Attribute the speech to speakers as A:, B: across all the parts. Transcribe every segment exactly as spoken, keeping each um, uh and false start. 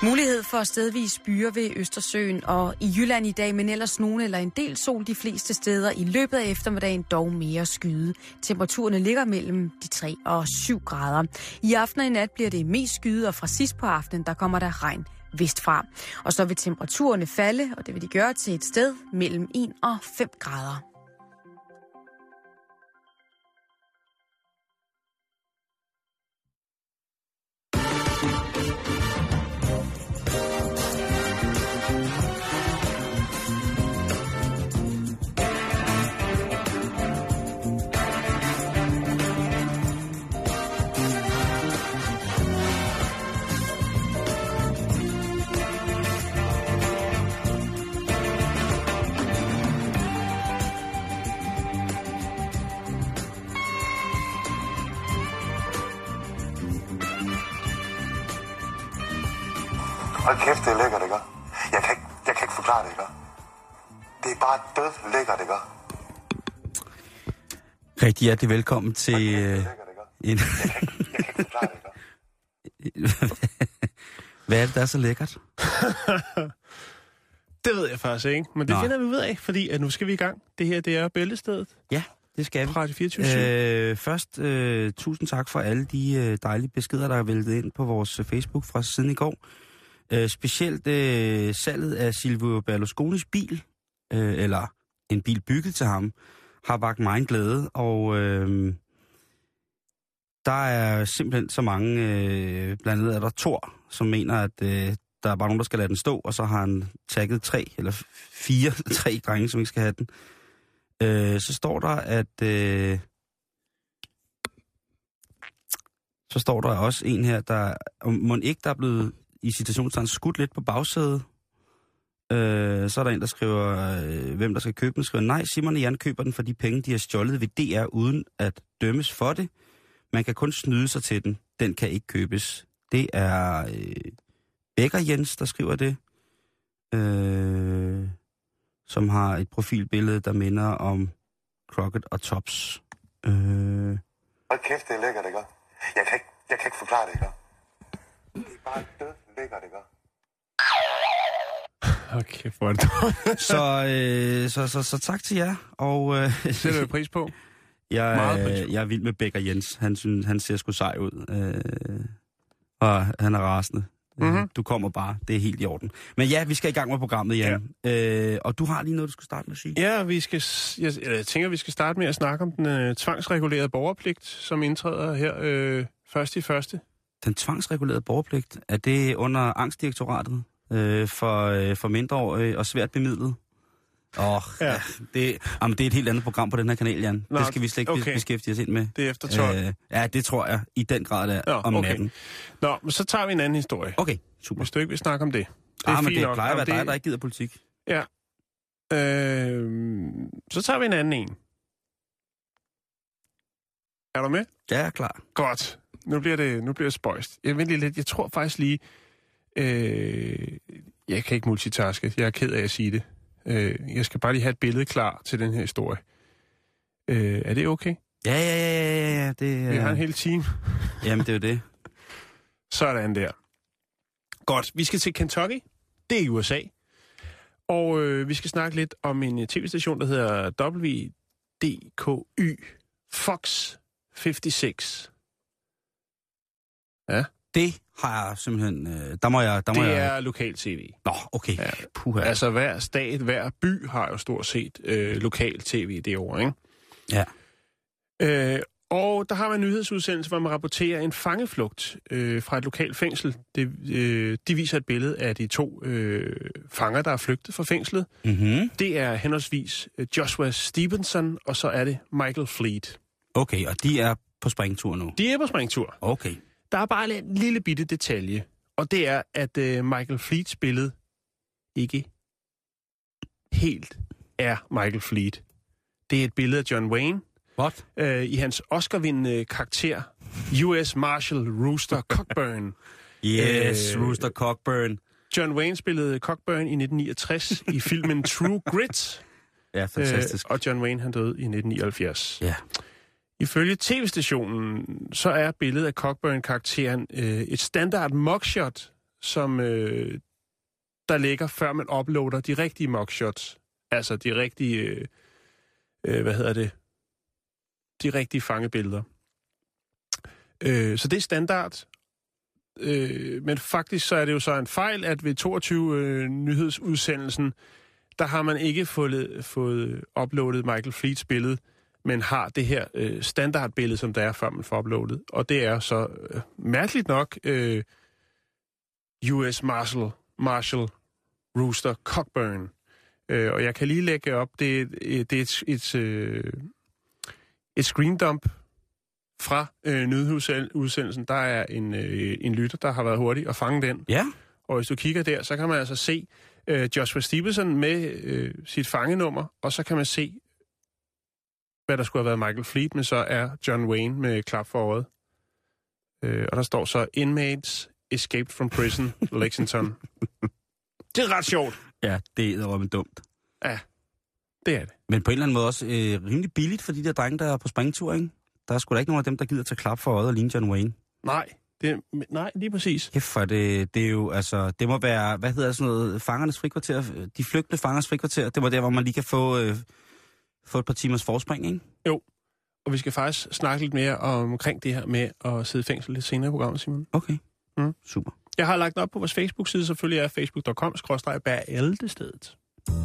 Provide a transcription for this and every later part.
A: Mulighed for stedvis byer ved Østersøen og i Jylland i dag, men ellers nogen eller en del sol de fleste steder. I løbet af eftermiddagen dog mere skyde. Temperaturerne ligger mellem de tre og syv grader. I aften og i nat bliver det mest skyde, og fra sidst på aftenen der kommer der regn vestfra. Og så vil temperaturerne falde, og det vil de gøre til et sted mellem en og fem grader.
B: Hold kæft, det er lækkert, ikke? Jeg kan ikke, jeg kan ikke forklare det, ikke? Det er bare død lækkert, ikke?
C: Rigtig hjertelig velkommen til... Hold kæft, det er lækkert, ikke? En...
B: Jeg, kan ikke, jeg kan ikke forklare det, ikke?
C: Hvad er det, der er så lækkert?
D: Det ved jeg faktisk ikke, men det Nå. finder vi ud af, fordi at nu skal vi i gang. Det her, det er Bæltestedet.
C: Ja, det skal vi.
D: Radio fireogtyve syv.
C: Øh, først, øh, tusind tak for alle de øh, dejlige beskeder, der er væltet ind på vores Facebook fra siden i går. Øh, specielt øh, salget af Silvio Berlusconis bil, øh, eller en bil bygget til ham, har vakt mig en glæde, og øh, der er simpelthen så mange, øh, blandt andet er der Thor, som mener, at øh, der er bare nogen, der skal lade den stå, og så har han tagget tre, eller fire, tre drenge, som ikke skal have den. Øh, så står der, at... Øh, så står der også en her, der... Må ikke, der er blevet i citationstegn skudt lidt på bagsædet. Øh, så er der en, der skriver, øh, hvem der skal købe den. Skriver, nej, Simon og Jan køber den for de penge, de har stjålet ved D R, uden at dømmes for det. Man kan kun snyde sig til den. Den kan ikke købes. Det er øh, Becker Jens, der skriver det. Øh, som har et profilbillede, der minder om Crockett og Tops. Øh,
B: Hold kæft, det er lækkert, ikke? Jeg kan ikke, jeg kan ikke forklare det, ikke? Det er bare død lækkert, ikke?
D: Okay, for det.
C: så, øh, så, så, så tak til jer. Og, øh,
D: sætter du pris på?
C: Jeg, Meget jeg er vild med Becker Jens. Han, synes, han ser sgu sej ud. Øh, og han er rasende. Mm-hmm. Du kommer bare. Det er helt i orden. Men ja, vi skal i gang med programmet, Jan. Ja. Øh, og du har lige noget, du skal starte med at sige.
D: Ja, vi skal, jeg, jeg tænker, vi skal starte med at snakke om den øh, tvangsregulerede borgerpligt, som indtræder her øh, først i første.
C: Den tvangsregulerede borgerpligt, er det under Angstdirektoratet øh, for, øh, for mindreårige og svært bemidlet? Åh, oh, ja. ja, det, jamen, det er et helt andet program på den her kanal, Jan. Nå, det skal vi slet ikke okay. beskæftige os ind med.
D: Det er efter tolv. Øh,
C: ja, det tror jeg i den grad er
D: Nå,
C: om
D: okay.
C: natten.
D: Nå, men så tager vi en anden historie.
C: Okay, super.
D: Hvis du ikke vil snakke om det. Det
C: ah, men det nok. plejer at være dig, det... der ikke gider politik.
D: Ja. Øh, så tager vi en anden en. Er du med?
C: Ja, jeg er klar.
D: Godt. Nu bliver det, nu bliver det spøjst. Jeg venter lidt. Jeg tror faktisk lige... Øh, jeg kan ikke multitaske. Jeg er ked af at sige det. Øh, jeg skal bare lige have et billede klar til den her historie. Øh, er det okay?
C: Ja, ja, ja, ja, ja. Det,
D: Vi har en hel time.
C: Jamen, det er jo det.
D: Sådan der. Godt, vi skal til Kentucky. Det er i U S A. Og øh, vi skal snakke lidt om en tv-station, der hedder W D K Y Fox femoghalvtreds. Ja.
C: Det har jeg simpelthen... Øh, der må jeg... Der må
D: det
C: jeg...
D: er lokal-tv.
C: Nå, okay. Ja. Puha.
D: Altså hver stat, hver by har jo stort set øh, lokal-tv det år, ikke?
C: Ja.
D: Øh, og der har man en nyhedsudsendelse, hvor man rapporterer en fangeflugt øh, fra et lokalt fængsel. Det, øh, de viser et billede af de to øh, fanger, der er flygtet fra fængslet.
C: Mm-hmm.
D: Det er henholdsvis Joshua Stevenson, og så er det Michael Fleet.
C: Okay, og de er på springtur nu?
D: De er på springtur.
C: Okay.
D: Der er bare en lille bitte detalje, og det er, at øh, Michael Fleets billede ikke helt er Michael Fleet. Det er et billede af John Wayne.
C: What?
D: Øh, I hans Oscar-vindende karakter, U S Marshal Rooster Cockburn.
C: Yes, øh, Rooster Cockburn.
D: John Wayne spillede Cockburn i nitten niogtres i filmen True Grit.
C: Ja, fantastisk.
D: Øh, og John Wayne, han døde i nitten nioghalvfjerds.
C: Ja.
D: Ifølge tv-stationen, så er billedet af Cockburn-karakteren øh, et standard mugshot, som øh, der ligger, før man uploader de rigtige mugshots. Altså de rigtige, øh, øh, hvad hedder det, de rigtige fangebilleder. Øh, så det er standard. Øh, men faktisk så er det jo så en fejl, at ved toogtyve øh, nyhedsudsendelsen, der har man ikke fået, fået uploadet Michael Fleets billede, men har det her øh, standardbillede, som der er, før man får uploadet. Og det er så øh, mærkeligt nok øh, U S Marshal, Marshal Rooster Cockburn. Øh, og jeg kan lige lægge op, det, det er et, et, et, et screendump fra øh, nyhedsudsendelsen. Der er en, øh, en lytter, der har været hurtig og fange den.
C: Ja.
D: Og hvis du kigger der, så kan man altså se øh, Joshua Stevenson med øh, sit fangenummer, og så kan man se, hvad der skulle have været Michael Fleet, men så er John Wayne med klap for øjet. Øh, og der står så, Inmates escaped from prison, Lexington. Det er ret sjovt.
C: Ja, det er råben dumt.
D: Ja, det er det.
C: Men på en eller anden måde også øh, rimelig billigt for de der drenge, der er på springtur, ikke? Der er sgu da ikke nogen af dem, der gider tage klap for øjet og ligne John Wayne.
D: Nej, det, nej, lige præcis.
C: Kæft for det, det er jo, altså, det må være, hvad hedder sådan noget, fangernes frikvarter, de flygtende fangers frikvarter, det var der, hvor man lige kan få, øh, få et par timers forspring, ikke?
D: Jo, og vi skal faktisk snakke lidt mere omkring det her med at sidde i fængsel lidt senere i programmet, Simon.
C: Okay,
D: mm.
C: super.
D: Jeg har lagt op på vores Facebook-side, selvfølgelig er facebook punktum com skråstreg bæreltestedet.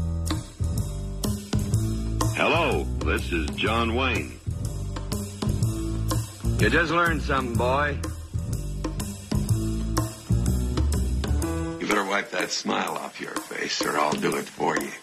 E: Hello, this is John Wayne. You just learned something, boy. You better wipe that smile off your face, or I'll do it for you.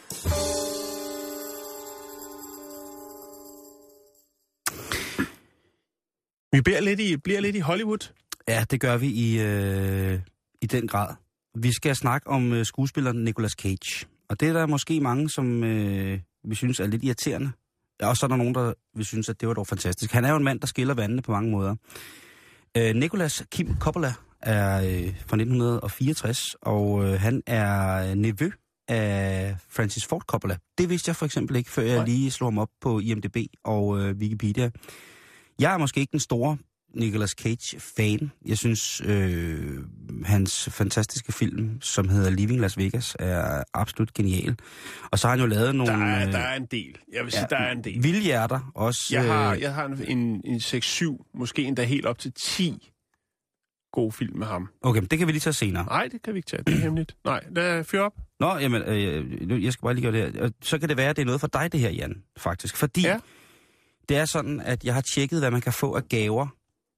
D: Vi bliver lidt i, bliver lidt i Hollywood.
C: Ja, det gør vi i, øh, i den grad. Vi skal snakke om øh, skuespilleren Nicolas Cage. Og det er der måske mange, som øh, vi synes er lidt irriterende. Ja, og så er der nogen, der vil synes, at det var dog fantastisk. Han er jo en mand, der skiller vandene på mange måder. Øh, Nicolas Kim Coppola er øh, fra nitten fireogtres, og øh, han er nevø af Francis Ford Coppola. Det vidste jeg for eksempel ikke, før jeg Nej. lige slog ham op på I M D B og øh, Wikipedia. Jeg er måske ikke den store Nicolas Cage-fan. Jeg synes, øh, hans fantastiske film, som hedder Leaving Las Vegas, er absolut genial. Og så har han jo lavet nogle...
D: Der er, der er en del. Jeg vil sige, ja, der er en del.
C: Vildhjerter også.
D: Jeg har, jeg har en, en seks syv, måske endda helt op til ti gode film med ham.
C: Okay, men det kan vi lige tage senere.
D: Nej, det kan vi ikke tage. Det er hemmeligt. Nej, lad fyr op.
C: Nå, jamen, øh, jeg skal bare lige gøre det her. Så kan det være, at det er noget for dig, det her, Jan, faktisk. Fordi ja. det er sådan, at jeg har tjekket, hvad man kan få af gaver,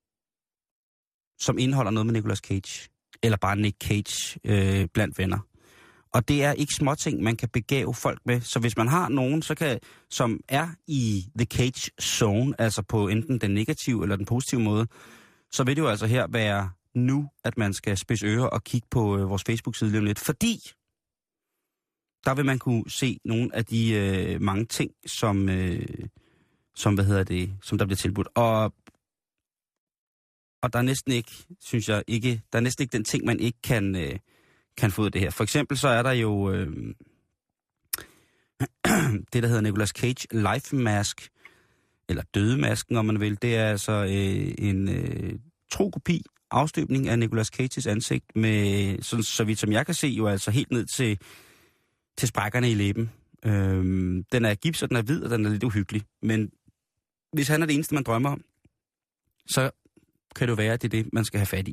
C: som indeholder noget med Nicolas Cage. Eller bare Nick Cage øh, blandt venner. Og det er ikke småting, man kan begave folk med. Så hvis man har nogen, så kan, som er i the Cage zone, altså på enten den negative eller den positive måde, så vil det jo altså her være nu, at man skal spidse ører og kigge på øh, vores Facebook-side lige om lidt. Fordi der vil man kunne se nogle af de øh, mange ting, som, øh, som, hvad hedder det, som der bliver tilbudt. Og Og der er næsten ikke, synes jeg, ikke, der er næsten ikke den ting, man ikke kan, øh, kan få ud af det her. For eksempel så er der jo øh, det, der hedder Nicolas Cage Life Mask, eller Dødemasken, om man vil. Det er altså øh, en øh, tro kopi, afstøbning af Nicolas Cages ansigt, med, sådan, så vidt som jeg kan se, jo altså helt ned til, til sprækkerne i læben. Øh, den er gips, og den er hvid, og den er lidt uhyggelig. Men hvis han er det eneste, man drømmer om, så kan det jo være, at det er det, man skal have fat i.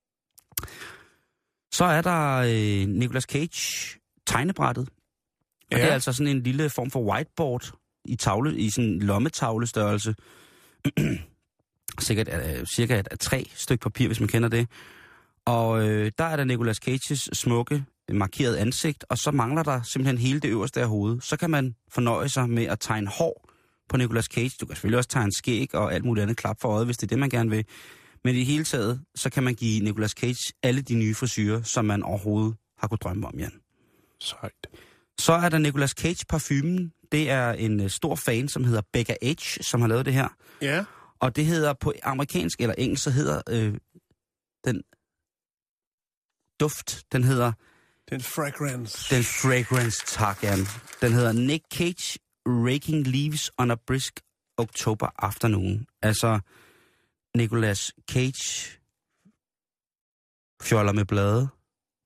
C: Så er der øh, Nicolas Cage tegnebrættet. Og ja. det er altså sådan en lille form for whiteboard i tavle, i sådan en lommetavlestørrelse. Sikkert uh, cirka et, et tre stykke papir, hvis man kender det. Og øh, der er der Nicolas Cages smukke, markeret ansigt, og så mangler der simpelthen hele det øverste af hovedet. Så kan man fornøje sig med at tegne hår på Nicolas Cage. Du kan selvfølgelig også tegne skæg og alt muligt andet klap for øjet, hvis det er det, man gerne vil. Men i hele taget, så kan man give Nicolas Cage alle de nye frisyrer, som man overhovedet har kunnet drømme om, Jan.
D: Sejt.
C: Så er der Nicolas Cage parfumen. Det er en uh, stor fan, som hedder Becca H, som har lavet det her.
D: Ja.
C: Og det hedder på amerikansk eller engelsk, så hedder øh, den duft, den hedder...
D: Den fragrance.
C: Den fragrance, tak, Jan. Den hedder Nick Cage Raking Leaves on a Brisk October Afternoon. Altså Nicolas Cage fjoller med blade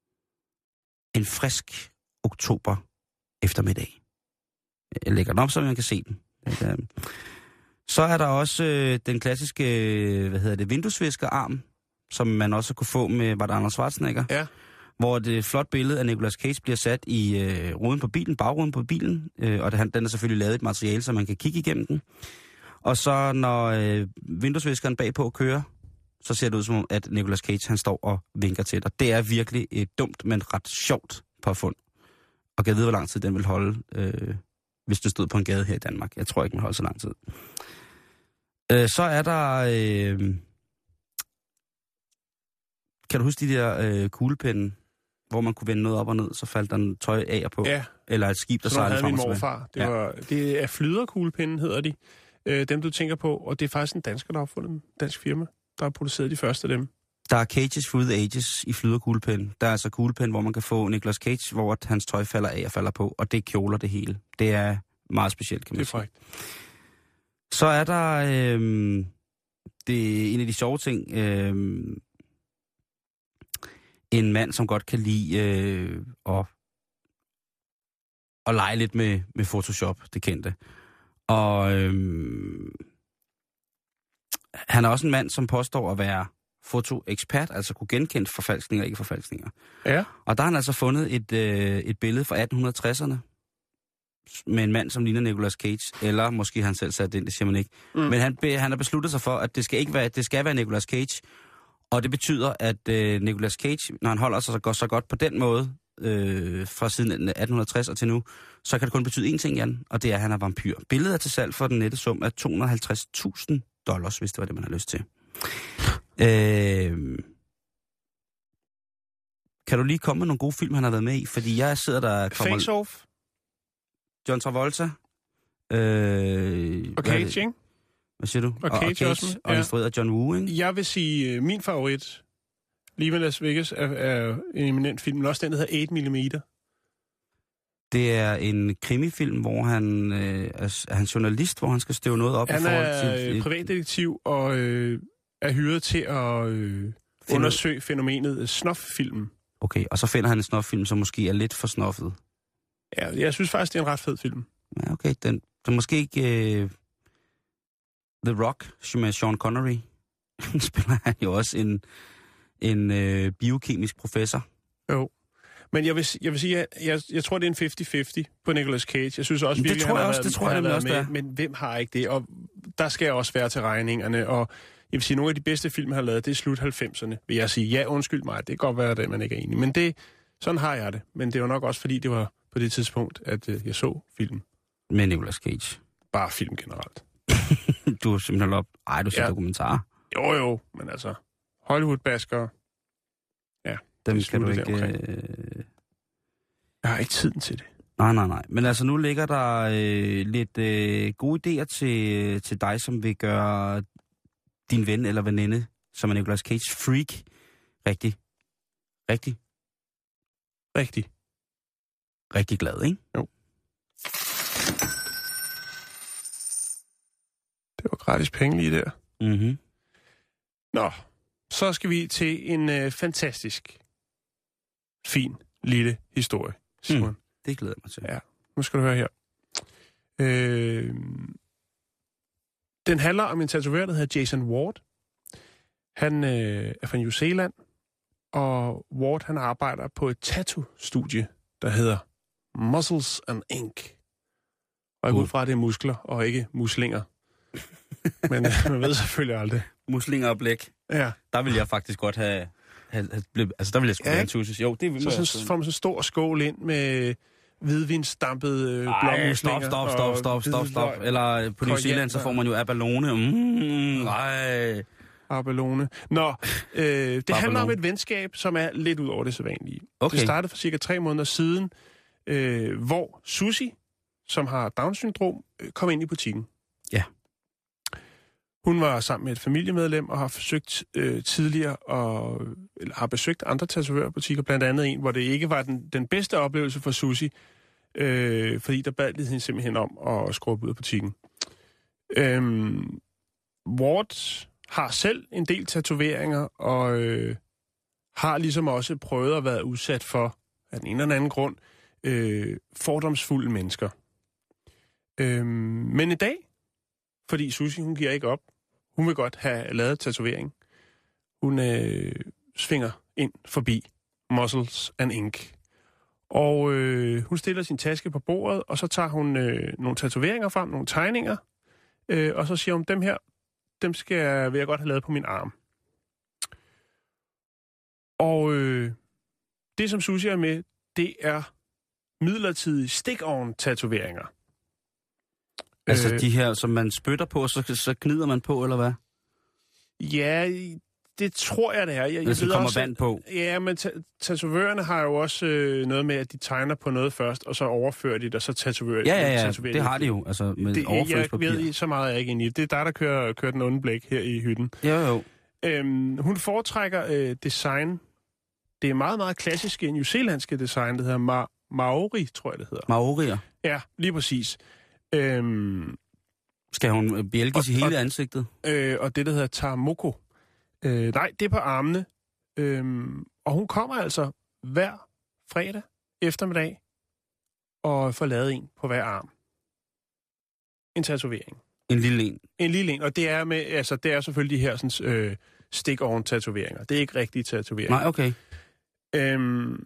C: en frisk oktober eftermiddag. Jeg lægger den op, så man kan se den. Så er der også øh, den klassiske, øh, hvad hedder det, vinduesviskerarm, som man også kunne få med, var det Arnold Schwarzenegger?
D: Ja.
C: Hvor det flot billede af Nicolas Cage bliver sat i øh, ruden på bilen, bagruden på bilen, øh, og det, den er selvfølgelig lavet et materiale, så man kan kigge igennem den. Og så når øh, vinduesviskeren bagpå kører, så ser det ud som, at Nicolas Cage han står og vinker til dig. Det er virkelig et dumt, men ret sjovt påfund. Og jeg ved, hvor lang tid den vil holde, øh, hvis det stod på en gade her i Danmark. Jeg tror ikke, man holder så lang tid. Øh, så er der... Øh, kan du huske de der øh, kuglepinde, hvor man kunne vende noget op og ned, så faldt der en tøj af på?
D: Ja.
C: Eller et skib, der sejlede frem og tilbage?
D: Sådan havde min morfar. Det,
C: ja.
D: var, det er flyderkuglepinden, hedder de. Øh, dem, du tænker på. Og det er faktisk en dansker, der har opfundet dem. Dansk firma, der har produceret de første af dem.
C: Der er Cages through the ages i flyderkuglepinden. Der er altså kuglepinden, hvor man kan få Nicolas Cage, hvor hans tøj falder af og falder på, og det kjoler det hele. Det er meget specielt, kan man sige.
D: Det er frækt.
C: Så er der øh, det er en af de sjove ting. Øh, en mand, som godt kan lide øh, at, at lege lidt med, med Photoshop, det kendte. Og øh, han er også en mand, som påstår at være fotoekspert, altså kunne genkende forfalskninger og ikke forfalskninger.
D: Ja.
C: Og der har han altså fundet et, øh, et billede fra atten tresserne med en mand, som ligner Nicolas Cage, eller måske han selv sat ind, det siger man ikke. Mm. Men han, han har besluttet sig for, at det skal ikke være, det skal være Nicolas Cage, og det betyder, at øh, Nicolas Cage, når han holder sig så godt, så godt på den måde, øh, fra siden atten tres og til nu, så kan det kun betyde én ting, Jan, og det er, at han er vampyr. Billedet er til salg for den nette sum af to hundrede og halvtreds tusind dollars, hvis det var det, man har lyst til. Øh, kan du lige komme med nogle gode film, han har været med i? Fordi jeg sidder der... Kommer...
D: Face Off.
C: John Travolta. Øh,
D: og Cage, ikke?
C: Hvad siger du?
D: Og, og Cage, og Cage også.
C: Og instrueret af John Woo, ikke?
D: Jeg vil sige, uh, min favorit, lige med Las Vegas, er, er en eminent film, men også den, der hedder otte millimeter.
C: Det er en krimifilm, hvor han øh, er, er han journalist, hvor han skal støve noget op
D: han
C: i forhold til...
D: Han er privatdetektiv og øh, er hyret til at øh, undersøge fænomenet snoffilm.
C: Okay, og så finder han en snoffilm, som måske er lidt for snoffet.
D: Ja, jeg synes faktisk, det er en ret fed film.
C: Ja, okay. Den, den måske ikke... Øh, The Rock, med Sean Connery, spiller han jo også en, en øh, biokemisk professor.
D: Jo. Men jeg vil, jeg vil sige, at jeg, jeg tror, det er en halvtreds halvtreds på Nicolas Cage. Jeg synes også,
C: det
D: virkelig,
C: tror jeg
D: han
C: også,
D: har
C: det tror
D: været,
C: jeg
D: også,
C: også,
D: med. Men hvem har ikke det? Og der skal jeg også være til regningerne. Og jeg vil sige, nogle af de bedste film, han har lavet, det er slut halvfemserne. Vil jeg sige, ja, undskyld mig, det kan godt være, at man ikke er enig. Men det, sådan har jeg det. Men det var nok også, fordi det var på det tidspunkt, at øh, jeg så filmen.
C: Med Nicolas Cage.
D: Bare film generelt.
C: Du har simpelthen op... Ej, du ser ja. dokumentarer.
D: Jo, jo, men altså... Hollywood-baskere... Ja,
C: dem
D: det
C: kan du ikke...
D: Øh... Jeg har ikke tiden til det.
C: Nej, nej, nej. Men altså, nu ligger der øh, lidt øh, gode idéer til, til dig, som vil gøre din ven eller veninde, som er Nicolas Cage freak, rigtig, rigtig,
D: rigtig,
C: rigtig glad, ikke?
D: Jo. Det var gratis penge lige der.
C: Mhm.
D: Nå, så skal vi til en øh, fantastisk, fin, lille historie, Simon. Mm,
C: det glæder jeg mig til.
D: Ja, nu skal du høre her. Øh, den handler om en tatoverer, der hedder Jason Ward. Han øh, er fra New Zealand, og Ward han arbejder på et tattoo-studie, der hedder Muscles and Ink. Og jeg går ud fra, at det er muskler, og ikke muslinger. Men man ved selvfølgelig aldrig.
C: Muslinger og blæk.
D: Ja.
C: Der vil jeg faktisk godt have... have, have blevet, altså, der vil jeg sgu ja. have en tussis. Jo, det vil
D: så sådan, får man sådan en stor skål ind med hvidvinsdampede øh, blåmuslinger.
C: Stop, stop, stop, stop, stop, stop. Eller på New Zealand, så får man jo abalone. Mm, ej.
D: Abalone. Nå, øh, det handler om et venskab, som er lidt ud over det sædvanlige.
C: Okay.
D: Det startede for cirka tre måneder siden, øh, hvor Susie, som har Down-syndrom, øh, kom ind i butikken.
C: Ja.
D: Hun var sammen med et familiemedlem og har forsøgt øh, tidligere og eller har besøgt andre tatovørbutikker, blandt andet en, hvor det ikke var den, den bedste oplevelse for Susie, øh, fordi der bad de hende simpelthen om at skrubbe ud af butikken. Øhm, Ward har selv en del tatoveringer og øh, har ligesom også prøvet at være udsat for af den ene eller anden grund, øh, fordomsfulde mennesker. Øh, men i dag, fordi Susie, hun giver ikke op, hun vil godt have lavet tatovering. Hun øh, svinger ind forbi Muscles and Ink. Og øh, hun stiller sin taske på bordet, og så tager hun øh, nogle tatoveringer frem, nogle tegninger, øh, og så siger hun, dem her, dem skal jeg, vil jeg godt have lavet på min arm. Og øh, det, som Susie er med, det er midlertidige stick-on-tatoveringer.
C: Altså
D: øh,
C: de her, som man spytter på, så, så gnider man på, eller hvad?
D: Ja, det tror jeg, det er. Jeg,
C: Hvis der kommer
D: også,
C: vand på.
D: Ja, men ta- tatovørerne har jo også øh, noget med, at de tegner på noget først, og så overfører de det, og så tatoverer de.
C: Ja, ja, ja,
D: tatoverer
C: det har de jo, altså med
D: det,
C: overføringspapir.
D: Jeg ved så meget, jeg er ikke inde i det. Det er dig, der kører, kører den onde blæk her i hytten.
C: Jo, jo.
D: Øhm, hun foretrækker øh, design. Det er meget, meget klassiske new zealandske design, det hedder Ma- Maori, tror jeg, det hedder.
C: Maorier.
D: Ja, lige præcis. Øhm,
C: Skal hun bjælkes i hele
D: og,
C: ansigtet?
D: Øh, og det, der hedder Taramoko. Øh, nej, det er på armene. Øhm, og hun kommer altså hver fredag eftermiddag og får lavet en på hver arm. En tatovering.
C: En lille en.
D: En lille en, og det er, med, altså, det er selvfølgelig de her sådan, øh, stick-on-tatoveringer. Det er ikke rigtige tatoveringer.
C: Nej, okay.
D: Øhm,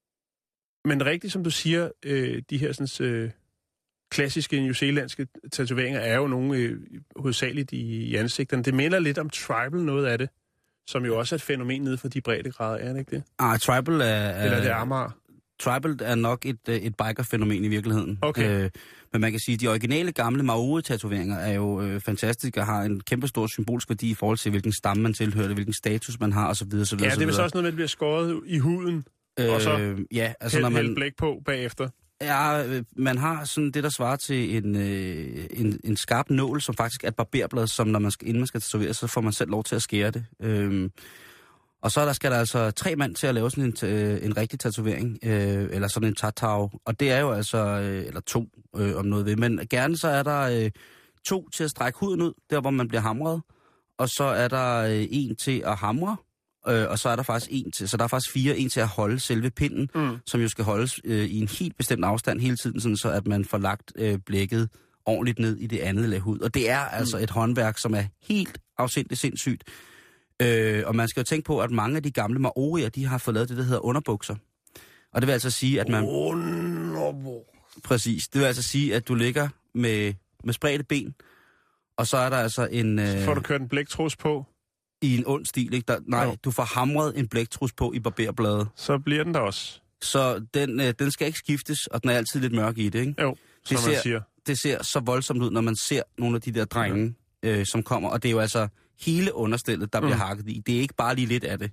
D: men rigtigt, som du siger, øh, de her sådan, øh, klassiske newzealandske tatoveringer er jo nogle øh, hovedsageligt i, i ansigterne. Det minder lidt om tribal, noget af det, som jo også er et fænomen nede for de breddegrader, er det ikke det?
C: Ah, tribal er... er
D: Eller det er Amager?
C: Tribal er nok et, et biker-fænomen i virkeligheden.
D: Okay.
C: Øh, men man kan sige, at de originale gamle Maori-tatoveringer er jo øh, fantastiske og har en kæmpe stor symbolsk værdi i forhold til, hvilken stamme man tilhører, hvilken status man har osv.
D: Ja, det er vist også noget med, at det bliver skåret i huden, øh, og så
C: ja, altså,
D: hæld,
C: når man,
D: hæld blæk på bagefter.
C: Ja, øh, man har sådan det, der svarer til en, øh, en, en skarp nål, som faktisk er et barberblad, som når man skal, inden man skal tatovere, så får man selv lov til at skære det. Øh, Og så der skal der altså tre mand til at lave sådan en, øh, en rigtig tatovering, øh, eller sådan en tatau. Og det er jo altså, øh, eller to øh, om noget ved. Men gerne så er der øh, to til at strække huden ud, der hvor man bliver hamret. Og så er der øh, en til at hamre, øh, og så er der faktisk en til, så der er faktisk fire, en til at holde selve pinden, mm. som jo skal holdes øh, i en helt bestemt afstand hele tiden, sådan så at man får lagt øh, blækket ordentligt ned i det andet lag hud. Og det er altså mm. et håndværk, som er helt afsindigt sindssygt. Øh, og man skal jo tænke på, at mange af de gamle maorier, de har fået lavet det, der hedder underbukser. Og det vil altså sige, at man...
D: Underbukser.
C: Præcis. Det vil altså sige, at du ligger med, med spredte ben, og så er der altså en... Øh,
D: så får du kørt en blæktrus på.
C: I en ond stil, ikke? Der, nej,
D: jo.
C: Du får hamret en blæktrus på i barberbladet.
D: Så bliver den der også.
C: Så den, øh, den skal ikke skiftes, og den er altid lidt mørk i det, ikke?
D: Jo, som
C: det
D: man
C: ser,
D: siger.
C: Det ser så voldsomt ud, når man ser nogle af de der drenge, ja. øh, som kommer, og det er jo altså... hele understillet, der bliver mm. hakket i. Det er ikke bare lige lidt af det.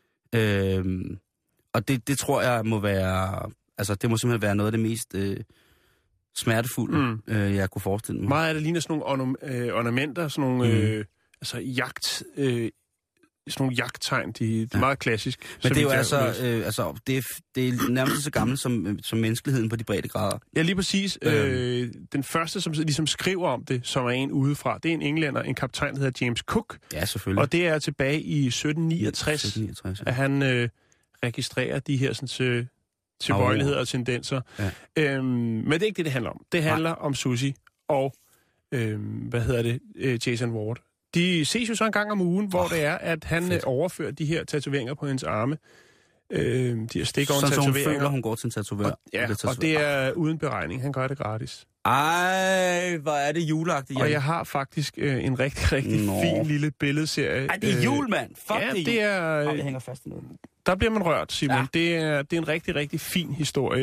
C: Øhm, og det, det tror jeg må være... Altså, det må simpelthen være noget af det mest øh, smertefulde, mm. øh, jeg kunne forestille mig.
D: Meget af det ligner sådan nogle ornam- øh, ornamenter, sådan nogle... Mm. Øh, altså, jagt... Øh, sådan nogle jagttegn, de, de er ja. meget klassisk.
C: Men det er jo altså... Øh, altså det, er, det er nærmest så gammelt som, som menneskeligheden på de brede grader.
D: Ja, lige præcis. Øh, øh, den første, som ligesom skriver om det, som er en udefra, det er en englænder, en kaptajn, der hedder James Cook.
C: Ja, selvfølgelig.
D: Og det er tilbage i sytten niogtres, sytten niogtres ja. At han øh, registrerer de her sådan, øh, tilbøjeligheder og tendenser. Ja. Øhm, men det er ikke det, det handler om. Det handler Nej. om Susie og, øh, hvad hedder det, øh, Jason Ward. De ses jo så en gang om ugen, hvor oh, det er, at han fedt. overfører de her tatoveringer på hendes arme. Øh, de her stik-on-tatoveringer.
C: Så hun føler, hun går til en tatovør.
D: Og, ja, og, og det er uden beregning. Han gør det gratis.
C: Ej, hvor er det juleagtigt.
D: Og jeg har faktisk øh, en rigtig, rigtig Nå. fin lille billedserie.
C: Ej, det er jul, mand. Fuck,
D: ja,
C: det er jul.
D: Det er,
C: oh, det hænger fast i noget.
D: Der bliver man rørt, Simon. Ja. Det, er, det er en rigtig, rigtig fin historie,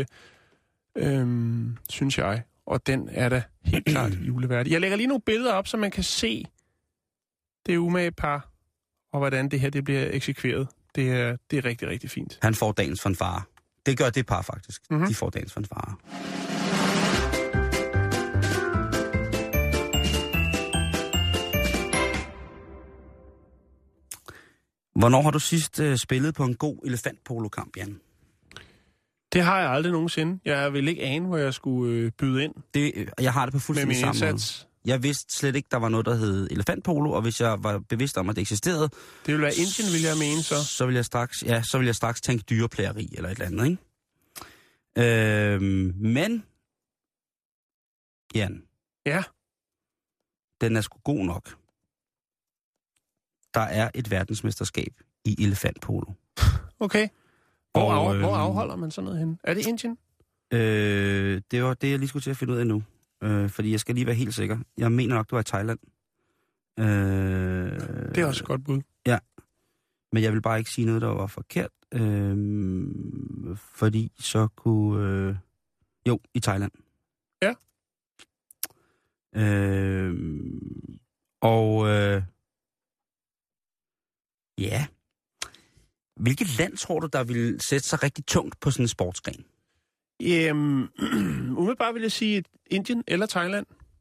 D: øhm, synes jeg. Og den er da helt klart juleværdig. Jeg lægger lige nogle billeder op, så man kan se det umage par, og hvordan det her det bliver eksekveret. Det er, det er rigtig, rigtig fint.
C: Han får dagens fanfare. Det gør det par faktisk. Mm-hmm. De får dagens fanfare. Hvornår har du sidst uh, spillet på en god elefantpolokamp, Jan?
D: Det har jeg aldrig nogensinde. Jeg ville ikke ane, hvor jeg skulle øh, byde ind.
C: Det, jeg har det på fuldstændig samme måde. Jeg vidste slet ikke, der var noget, der hed elefantpolo, og hvis jeg var bevidst om, at det eksisterede...
D: Det ville være Indien, vil jeg mene så.
C: Så ville jeg straks, ja, så ville jeg straks tænke dyreplageri eller et eller andet, ikke? Øh, men, Jan,
D: Ja.
C: den er sgu god nok. Der er et verdensmesterskab i elefantpolo.
D: Okay. Hvor,
C: Og,
D: af,
C: øh,
D: hvor afholder man sådan noget henne? Er det Indien?
C: Øh, det var det, jeg lige skulle til at finde ud af nu. Øh, fordi jeg skal lige være helt sikker. Jeg mener nok, det var i Thailand. Øh,
D: Det er også et godt bud.
C: Ja. Men jeg vil bare ikke sige noget, der var forkert. Øh, fordi så kunne... Øh, jo, i Thailand.
D: Ja.
C: Øh, og... Øh, ja. Hvilket land tror du, der vil sætte sig rigtig tungt på sådan en sportsgren?
D: Jamen, umiddelbart vil jeg sige Indien eller Thailand.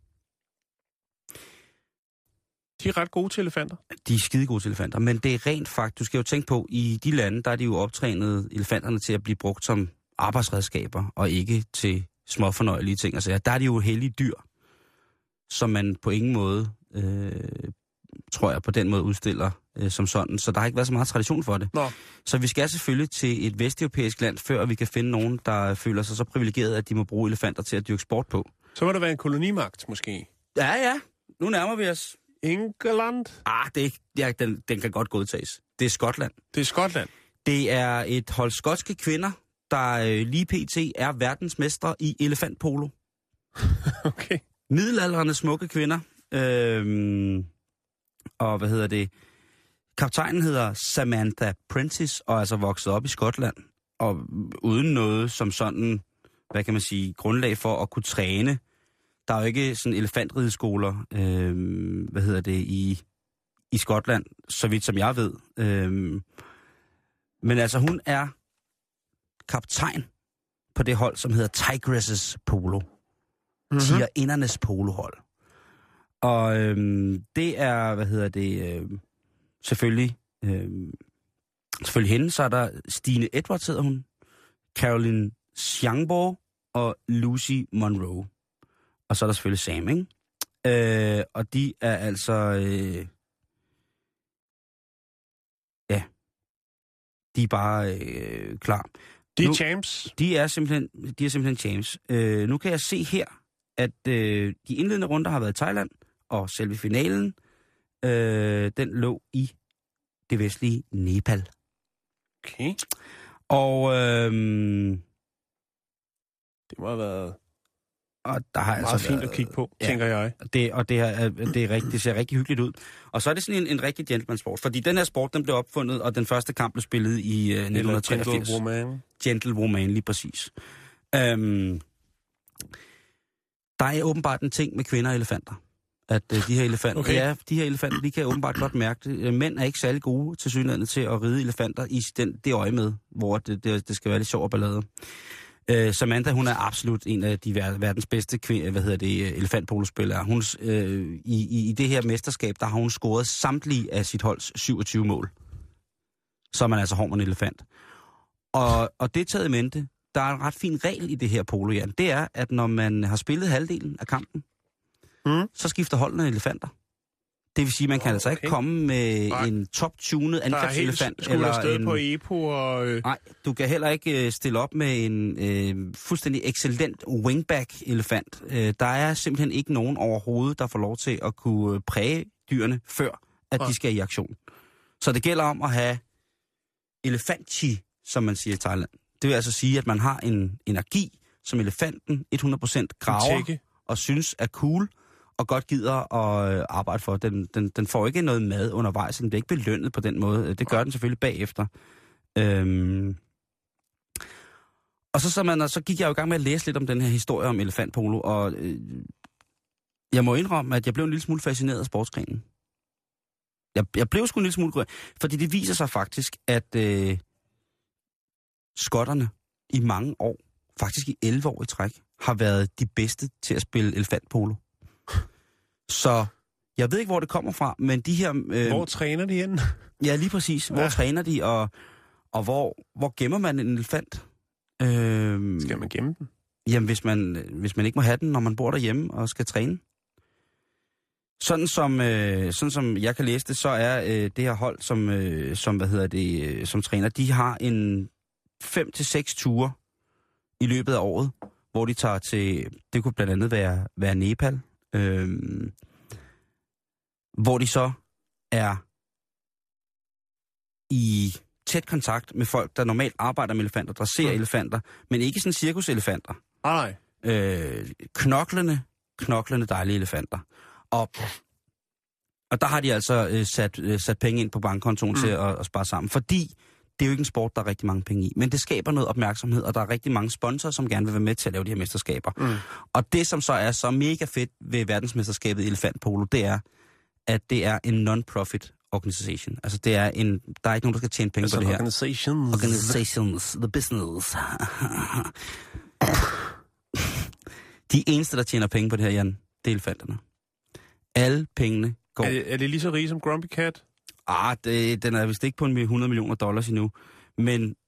D: De er ret gode til elefanter.
C: De er skide gode til elefanter, men det er rent faktisk, du skal jo tænke på, i de lande, der er de jo optrænet elefanterne til at blive brugt som arbejdsredskaber, og ikke til småfornøjelige ting. Altså, der er de jo hellige dyr, som man på ingen måde, øh, tror jeg, på den måde udstiller øh, som sådan. Så der har ikke været så meget tradition for det.
D: Nå.
C: Så vi skal selvfølgelig til et vesteuropæisk land, før vi kan finde nogen, der føler sig så privilegeret, at de må bruge elefanter til at dyrke sport på.
D: Så må der være en kolonimagt, måske.
C: Ja, ja. Nu nærmer vi os.
D: England?
C: Ah, det er ikke, ja, den, den kan godt godtages. Det er Skotland.
D: Det er Skotland.
C: Det er et hold skotske kvinder, der øh, lige pt. Er verdensmestre i elefantpolo.
D: Okay.
C: Middelaldrende smukke kvinder. Øhm, og hvad hedder det? Kaptajnen hedder Samantha Prentice, og er altså vokset op i Skotland. Og uden noget som sådan, hvad kan man sige, grundlag for at kunne træne. Der er jo ikke sådan elefantrideskoler, øhm, hvad hedder det, i, i Skotland, så vidt som jeg ved. Øhm, men altså, hun er kaptajn på det hold, som hedder Tigresses Polo. Mm-hmm. Tigerindernes polohold. Og øhm, det er, hvad hedder det, øhm, selvfølgelig, øhm, selvfølgelig hende, så er der Stine Edwards, hedder hun, Caroline Schiangborg og Lucy Monroe. Og så er der selvfølgelig Sam, ikke? Øh, og de er altså, øh, ja, de er bare øh, klar.
D: De er
C: nu,
D: champs.
C: De er simpelthen, de er simpelthen champs. Øh, nu kan jeg se her, at øh, de indledende runder har været i Thailand, og selve finalen, øh, den lå i det vestlige Nepal.
D: Okay.
C: Og øh,
D: det må have været
C: og der har
D: meget
C: altså
D: fint
C: været,
D: at kigge på,
C: ja,
D: tænker jeg.
C: Det, og det, er, det, er rigtig, det ser rigtig hyggeligt ud. Og så er det sådan en, en rigtig gentleman-sport, fordi den her sport, den blev opfundet, og den første kamp blev spillet i uh, nitten treogfirs.
D: Gentlewoman.
C: Gentlewoman, lige præcis. Um, der er åbenbart en ting med kvinder og elefanter. At uh, de her elefanter,
D: okay.
C: ja, de her elefanter, de kan åbenbart godt mærke det. Mænd er ikke særlig gode til synligheden til at ride elefanter i den, det øje med, hvor det, det, det skal være lidt sjov og ballade. Uh, Samantha, hun er absolut en af de ver- verdens bedste kvinder, hvad hedder det, elefantpolospillere. Hun, uh, i, i, I det her mesterskab, der har hun scoret samtlige af sit holds syvogtyve mål. Så er man altså hård med en elefant. Og, og det taget i mente, der er en ret fin regel i det her polo, Jan. Det er, at når man har spillet halvdelen af kampen, mm. så skifter holdene elefanter. Det vil sige, at man kan oh, altså okay. ikke komme med Nej. en top-tunet angrebselefant.
D: Eller afsted
C: en...
D: på Epo og... Øh...
C: Nej, du kan heller ikke stille op med en øh, fuldstændig excellent wingback-elefant. Øh, der er simpelthen ikke nogen overhovedet, der får lov til at kunne præge dyrene, før at ja. de skal i aktion. Så det gælder om at have elefanti, som man siger i Thailand. Det vil altså sige, at man har en energi, som elefanten hundrede procent graver og synes er cool, og godt gider at arbejde for. Den, den, den får ikke noget mad undervejs, den bliver ikke belønnet på den måde. Det gør den selvfølgelig bagefter. Øhm. Og så, så, man, så gik jeg jo i gang med at læse lidt om den her historie om elefantpolo, og øh, jeg må indrømme, at jeg blev en lille smule fascineret af sportsgrenen. Jeg, jeg blev sgu en lille smule, fordi det viser sig faktisk, at øh, skotterne i mange år, faktisk i elleve år i træk, har været de bedste til at spille elefantpolo. Så jeg ved ikke, hvor det kommer fra, men de her... Øh,
D: hvor træner de hen?
C: Ja, lige præcis. Hvor ja. træner de, og, og hvor, hvor gemmer man en elefant? Øh,
D: skal man gemme den?
C: Jamen, hvis man, hvis man ikke må have den, når man bor derhjemme og skal træne. Sådan som, øh, sådan som jeg kan læse det, så er øh, det her hold, som, øh, som, hvad hedder det, øh, som træner, de har en fem til seks ture i løbet af året, hvor de tager til, det kunne blandt andet være, være Nepal, øh, hvor de så er i tæt kontakt med folk, der normalt arbejder med elefanter, dresserer mm. elefanter, men ikke sådan cirkuselefanter.
D: Nej.
C: Øh, knoklende, knoklende dejlige elefanter. Og, og der har de altså øh, sat, øh, sat penge ind på bankkontoen mm. til at, at spare sammen, fordi det er jo ikke en sport, der er rigtig mange penge i, men det skaber noget opmærksomhed, og der er rigtig mange sponsorer, som gerne vil være med til at lave de her mesterskaber. Mm. Og det, som så er så mega fedt ved verdensmesterskabet i elefantpolo, det er, at det er en non-profit organisation. Altså, det er en, der er ikke nogen, der skal tjene penge altså på det her.
D: Organizations.
C: Organizations. The business. De eneste, der tjener penge på det her, Jan, det er elefanterne. Alle pengene går...
D: Er det, er det lige så rige som Grumpy Cat?
C: Ah, det, den er vist ikke på en hundrede millioner dollars endnu. Men,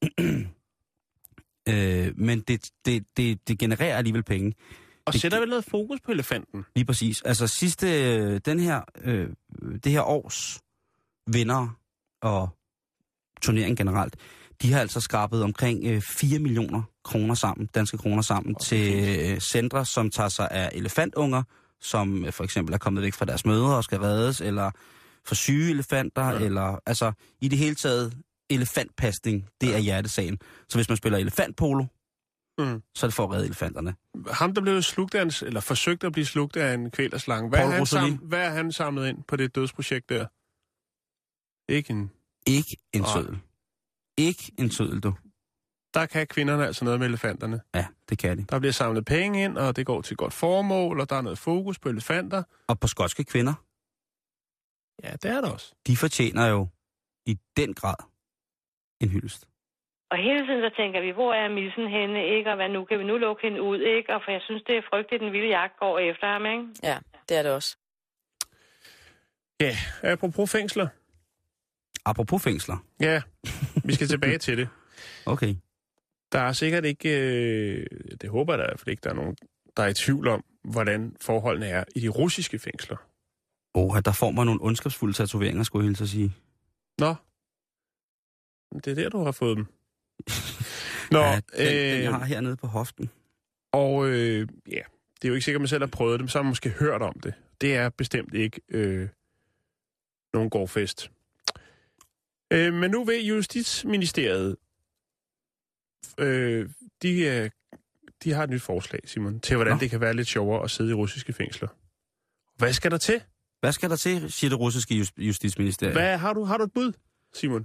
C: øh, men det, det, det, det genererer alligevel penge.
D: Og
C: det,
D: sætter vel noget fokus på elefanten?
C: Lige præcis. Altså sidste, den her, øh, det her års vinder og turnering generelt, de har altså skrabet omkring øh, fire millioner kroner sammen, danske kroner sammen, okay, til øh, centre, som tager sig af elefantunger, som øh, for eksempel er kommet væk fra deres mødre og skal reddes, eller for syge elefanter, ja. Eller altså i det hele taget elefantpasning, det er hjertesagen. Så hvis man spiller elefantpolo, mm. så er det for at redde elefanterne.
D: Ham, der blev slugt af en, eller forsøgt at blive slugt af en kvælerslange, hvad, er han sam, hvad er han samlet ind på det dødsprojekt der? Ikke en...
C: Ikke en sødel. Ikke en sødel, du.
D: Der kan kvinderne altså noget med elefanterne.
C: Ja, det kan de.
D: Der bliver samlet penge ind, og det går til et godt formål, og der er noget fokus på elefanter.
C: Og på skotske kvinder.
D: Ja, det er der også.
C: De fortjener jo i den grad en hyldest.
F: Og hele tiden så tænker vi, hvor er missen henne, ikke? Og hvad nu? Kan vi nu lukke hende ud, ikke? Og for jeg synes, det er frygteligt, den vilde jagt går efter ham, ikke?
G: Ja, det er det også.
D: Ja, apropos fængsler.
C: Apropos fængsler?
D: Ja, vi skal tilbage til det.
C: Okay.
D: Der er sikkert ikke, øh, det håber jeg da i hvert fald ikke, der er nogen, der er i tvivl om, hvordan forholdene er i de russiske fængsler.
C: Åh, oh, der får man nogle ondskabsfulde tatoveringer, skulle jeg hilse at sige.
D: Nå. Det er der, du har fået dem. Nå,
C: ja, den, øh, den jeg har
D: øh,
C: hernede på hoften.
D: Og øh, ja, det er jo ikke sikkert, at man selv har prøvet dem, så har man måske hørt om det. Det er bestemt ikke øh, nogen gårdfest. Øh, men nu ved Justitsministeriet, øh, de, øh, de har et nyt forslag, Simon, til hvordan Nå. det kan være lidt sjovere at sidde i russiske fængsler. Hvad skal der til?
C: Hvad skal der til, siger det russiske justitsministerium?
D: Hvad, har, du, har du et bud, Simon?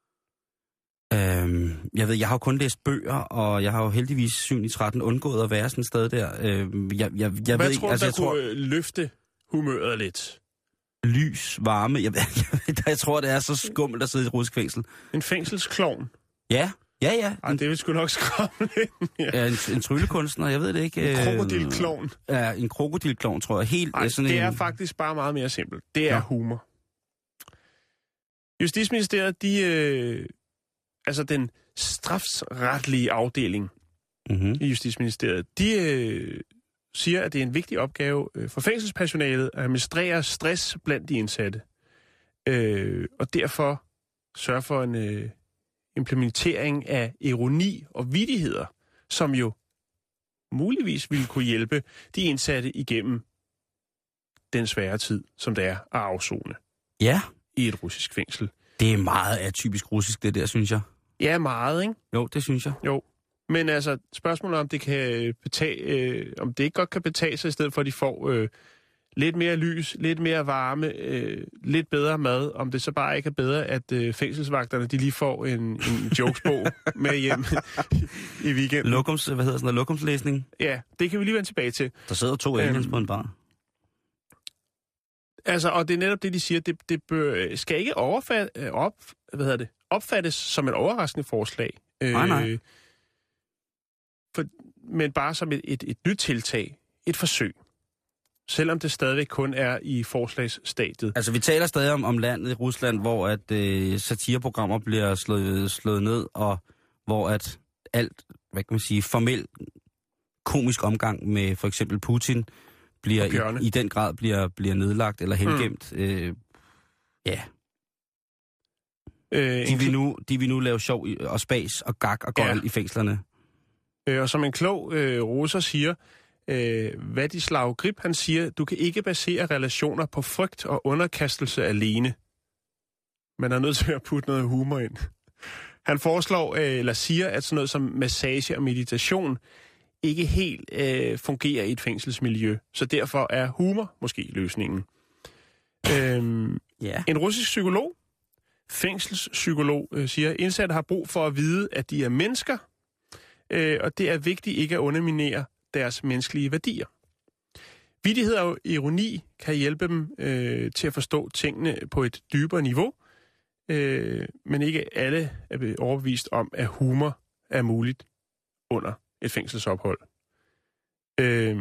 C: Øhm, jeg ved, jeg har jo kun læst bøger, og jeg har jo heldigvis syv i tretten undgået at være sådan et sted der. Øhm, jeg, jeg, jeg
D: Hvad
C: ved
D: tror
C: ikke, altså,
D: du,
C: jeg tror,
D: kunne løfte humøret lidt?
C: Lys, varme. Jeg, jeg, jeg tror, det er så skummelt at sidde i et russisk fængsel.
D: En fængselsklovn?
C: Ja, ja, ja.
D: Ej, det vil sgu nok skræmme lidt. Ja.
C: Ja, en, en tryllekunstner, jeg ved det ikke.
D: En krokodilklovn?
C: Ja, en krokodilklovn, tror jeg. Helt,
D: Ej,
C: sådan
D: det er
C: en...
D: faktisk bare meget mere simpelt. Det er ja. humor. Justitsministeriet, de... Øh, altså den strafsretlige afdeling mm-hmm. i Justitsministeriet, de øh, siger, at det er en vigtig opgave øh, for fængselspersonalet at administrere stress blandt de indsatte. Øh, og derfor sørge for en øh, implementering af ironi og vittigheder, som jo muligvis ville kunne hjælpe de indsatte igennem den svære tid, som det er at afsone.
C: Ja.
D: I et russisk fængsel.
C: Det er meget atypisk russisk, det der, synes jeg.
D: Ja, meget, ikke?
C: Jo, det synes jeg.
D: Jo. Men altså, spørgsmålet om det kan betage, øh, om det ikke godt kan betage sig, i stedet for at de får øh, lidt mere lys, lidt mere varme, øh, lidt bedre mad, om det så bare ikke er bedre, at øh, fængselsvagterne, de lige får en, en jokesbog med hjem i weekenden.
C: Lokums, hvad hedder sådan noget, lokumslæsning?
D: Ja, det kan vi lige vende tilbage til.
C: Der sidder to aliens um, på en bar.
D: Altså, og det er netop det, de siger, det, det bør, skal ikke overfat, op, hvad hedder det, opfattes som et overraskende forslag.
C: Nej, nej.
D: Øh, for, men bare som et, et, et nyt tiltag, et forsøg. Selvom det stadigvæk kun er i forslagsstadiet.
C: Altså, vi taler stadig om, om landet i Rusland, hvor at øh, satireprogrammer bliver slået, slået ned, og hvor at alt, hvad kan man sige, formel komisk omgang med for eksempel Putin bliver i, i den grad bliver, bliver nedlagt eller hengemt. Mm. Øh, ja. Øh, de, vil nu, de vil nu lave sjov og spas og gag og gøjl ja. i fængslerne.
D: Øh, og som en klog øh, russer siger, øh, Vladislav Grip, han siger, du kan ikke basere relationer på frygt og underkastelse alene. Man er nødt til at putte noget humor ind. Han foreslår, øh, eller siger, at sådan noget som massage og meditation ikke helt øh, fungerer i et fængselsmiljø. Så derfor er humor måske løsningen. Øhm,
C: yeah.
D: En russisk psykolog, fængselspsykolog, øh, siger, indsatte har brug for at vide, at de er mennesker, øh, og det er vigtigt ikke at underminere deres menneskelige værdier. Vittighed og ironi kan hjælpe dem øh, til at forstå tingene på et dybere niveau, øh, men ikke alle er overbevist om, at humor er muligt under et fængselsophold. Øh,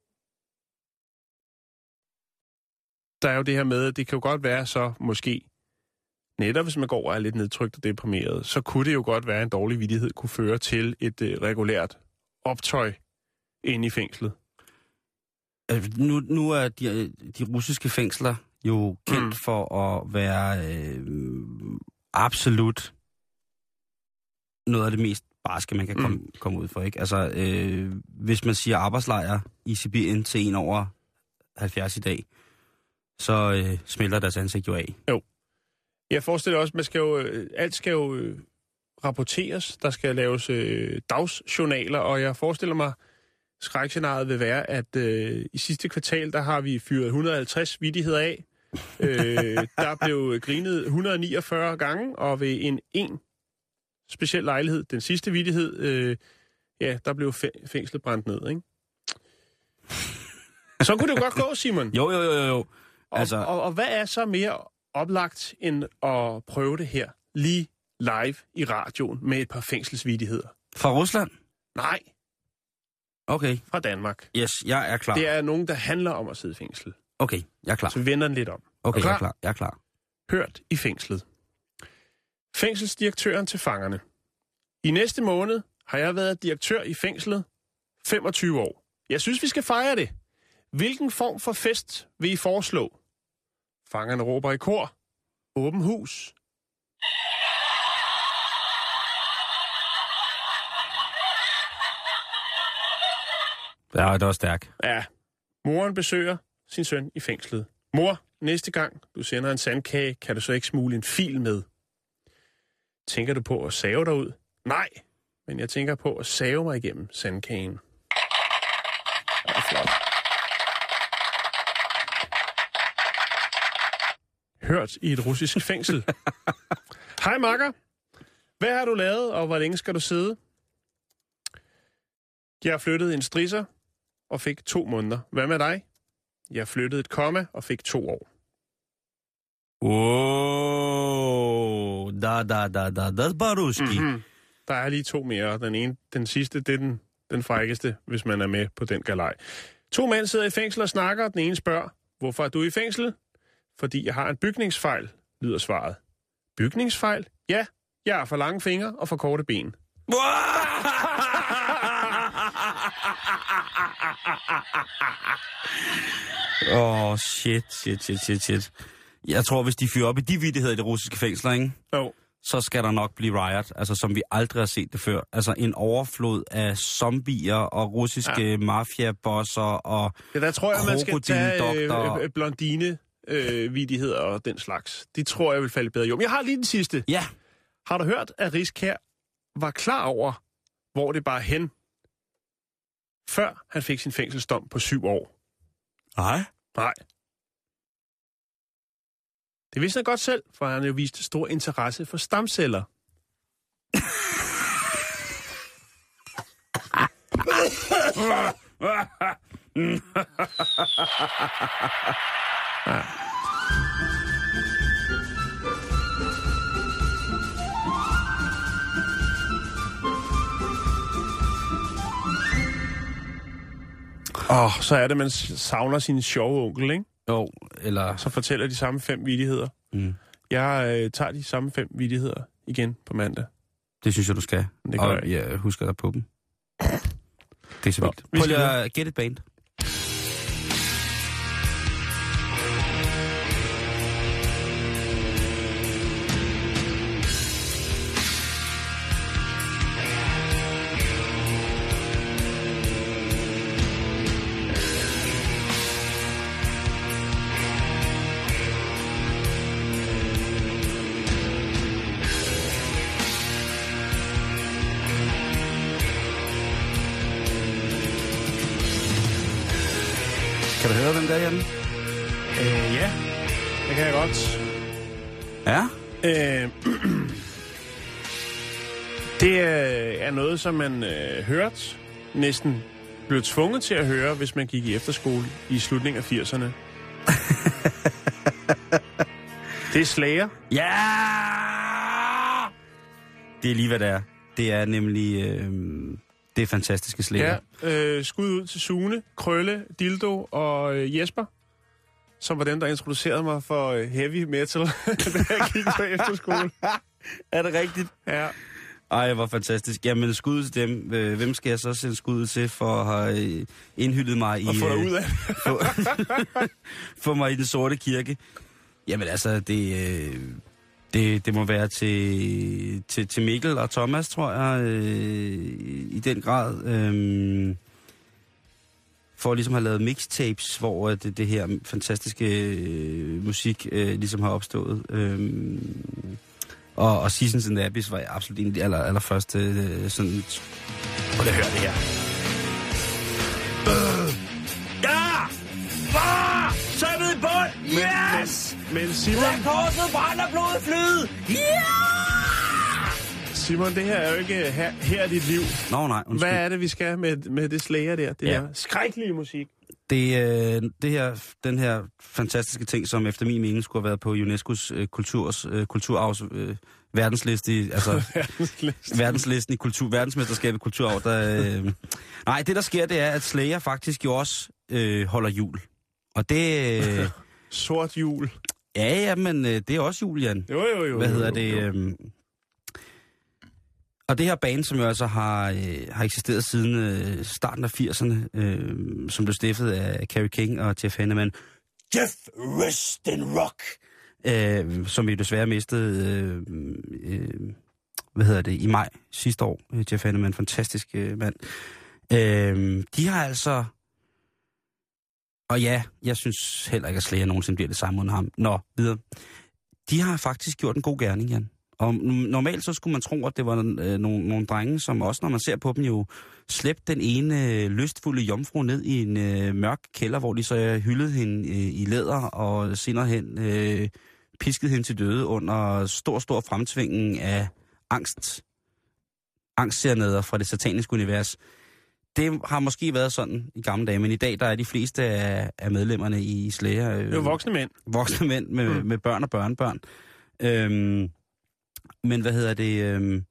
D: der er jo det her med, at det kan jo godt være så måske, netop hvis man går og er lidt nedtrykt og deprimeret, så kunne det jo godt være, at en dårlig vittighed kunne føre til et øh, regulært optøj inde i fængslet.
C: Altså, nu, nu er de, de russiske fængsler jo kendt mm. for at være øh, absolut noget af det mest barske, man kan komme, mm. komme ud for, ikke? Altså, øh, hvis man siger arbejdslejr i Sibirien til en over halvfjerds i dag, så øh, smelter deres ansigt jo af.
D: Jo. Jeg forestiller også, man skal jo, alt skal jo øh, rapporteres, der skal laves øh, dagsjournaler, og jeg forestiller mig, skrækscenariet vil være, at øh, i sidste kvartal, der har vi fyret et hundrede og halvtreds vittigheder af. øh, der blev grinet et hundrede og niogfyrre gange, og ved en en speciel lejlighed, den sidste vittighed, øh, ja, der blev fæ- fængslet brændt ned, ikke? Så kunne det jo godt gå, Simon.
C: Jo, jo, jo, jo. Altså...
D: Og, og, og hvad er så mere oplagt end at prøve det her lige live i radioen med et par fængselsvittigheder?
C: Fra Rusland?
D: Nej.
C: Okay.
D: Fra Danmark.
C: Yes, jeg er klar.
D: Det er nogen, der handler om at sidde i fængsel.
C: Okay, jeg er klar.
D: Så vi vender den lidt om.
C: Okay,
D: er
C: jeg er klar. Jeg er klar.
D: Hørt i fængslet. Fængselsdirektøren til fangerne. I næste måned har jeg været direktør i fængslet femogtyve år. Jeg synes, vi skal fejre det. Hvilken form for fest vil I foreslå? Fangerne råber i kor. Åben hus.
C: Ja, det var stærkt.
D: Ja. Moren besøger sin søn i fængslet. Mor, næste gang du sender en sandkage, kan du så ikke smule en fil med? Tænker du på at save dig ud? Nej, men jeg tænker på at save mig igennem sandkagen. Det er flot. Hørt i et russisk fængsel. Hej makker. Hvad har du lavet, og hvor længe skal du sidde? Jeg flyttede en strisser og fik to måneder. Hvad med dig? Jeg flyttede et komma og fik to år.
C: Åh, da, da, da, da, da, baruski.
D: Mm-hmm. Der er lige to mere. Den ene, den sidste, det er den, den frækkeste, hvis man er med på den galej. To mænd sidder i fængsel og snakker, og den ene spørger, hvorfor er du i fængsel? Fordi jeg har en bygningsfejl, lyder svaret. Bygningsfejl? Ja, jeg har for lange fingre og for korte ben.
C: Åh, oh, shit, shit, shit, shit, shit. Jeg tror, hvis de fyrer op i de vittigheder i de russiske fængsler, ikke?
D: Jo.
C: Så skal der nok blive riot, altså som vi aldrig har set det før. Altså en overflod af zombier og russiske ja. mafia-bosser og
D: ja, der tror jeg, man skal tage øh, blondine-vittigheder øh, og den slags. De tror jeg vil falde bedre. Jo, men jeg har lige den sidste.
C: Ja.
D: Har du hørt, at Riskær var klar over, hvor det bare hen, før han fik sin fængselsdom på syv år?
C: Nej.
D: Nej. Det vidste han godt selv, for han har jo vist stor interesse for stamceller. ja. Åh, oh, så er det, man savner sin sjove onkel, ikke?
C: Jo, eller...
D: Så fortæller de samme fem vittigheder. Mm. Jeg øh, tager de samme fem vittigheder igen på mandag.
C: Det synes jeg, du skal.
D: Det
C: og
D: jeg.
C: jeg husker dig på dem. Det er så vildt. Prøv lige at get it band. Kan du høre den der, Jan?
D: Øh, ja, det kan jeg godt.
C: Ja?
D: Øh, det er noget, som man øh, hørte, næsten blev tvunget til at høre, hvis man gik i efterskole i slutningen af firserne. Det er Slayer.
C: Ja! Det er lige, hvad det er. Det er nemlig øh, det fantastiske Slayer.
D: Ja, øh, skud ud til Sune, Krølle, Dildo og øh, Jesper, som var dem, der introducerede mig for øh, heavy metal, da jeg gik på efterskole.
C: Er det rigtigt?
D: Ja.
C: Ej, hvor fantastisk. Jamen, skud til dem. Hvem skal jeg så sende skud til for at have indhyldet mig i...
D: Og få dig ud af
C: få, få mig i den sorte kirke. Jamen altså, det, det, det må være til, til, til Mikkel og Thomas, tror jeg, i den grad. For at ligesom have lavet mixtapes, hvor det, det her fantastiske musik ligesom har opstået. Og, og Seasons and the Abyss var absolut en af de aller, allerførste øh, sådan... Prøv at høre det her. Øh. Ja! Far! Tømmet i bund! Yes!
D: Men, men Simon...
C: Lad korset brænder blodet flyde! Ja!
D: Simon, det her er jo ikke her, her er dit liv.
C: Nå, nej, undskyld.
D: Hvad er det, vi skal med, med det Slayer der? Det ja. der skrækkelige musik.
C: Det, øh, det her, den her fantastiske ting, som efter min mening skulle have været på UNESCO's øh, kulturs, øh, kulturarvs øh, verdensliste, i, altså verdenslisten i kultur, verdensmesterskabet i kulturarv. Der, øh, nej, det der sker, det er, at Slayer faktisk jo også øh, holder jul. Og det... Øh,
D: Sort jul.
C: Ja, ja, men øh, det er også jul, Jan.
D: Jo, jo, jo.
C: Hvad hedder
D: jo,
C: det?
D: jo.
C: Øh, Og det her band, som jo altså har, øh, har eksisteret siden øh, starten af firserne, øh, som blev stiftet af Kerry King og Jeff Hanneman. Jeff Rest in Rock! Øh, som vi desværre mistede, øh, øh, hvad hedder det, i maj sidste år. Jeff Hanneman, fantastisk øh, mand. Øh, de har altså... Og ja, jeg synes heller ikke, at Slayer nogensinde bliver det samme under ham. Nå, videre. De har faktisk gjort en god gerning, Jan. Og normalt så skulle man tro, at det var øh, nogle, nogle drenge, som også, når man ser på dem, jo slæbte den ene øh, lystfulde jomfru ned i en øh, mørk kælder, hvor de så hyldede hende øh, i læder, og senere hen øh, piskede hende til døde under stor, stor fremtvingen af angst. Angstsereneder fra det sataniske univers. Det har måske været sådan i gamle dage, men i dag der er de fleste af, af medlemmerne i Slayer... Øh,
D: det er jo voksne mænd.
C: Voksne mænd med, mm. med børn og børnebørn. Øhm, Men hvad hedder det? Øh,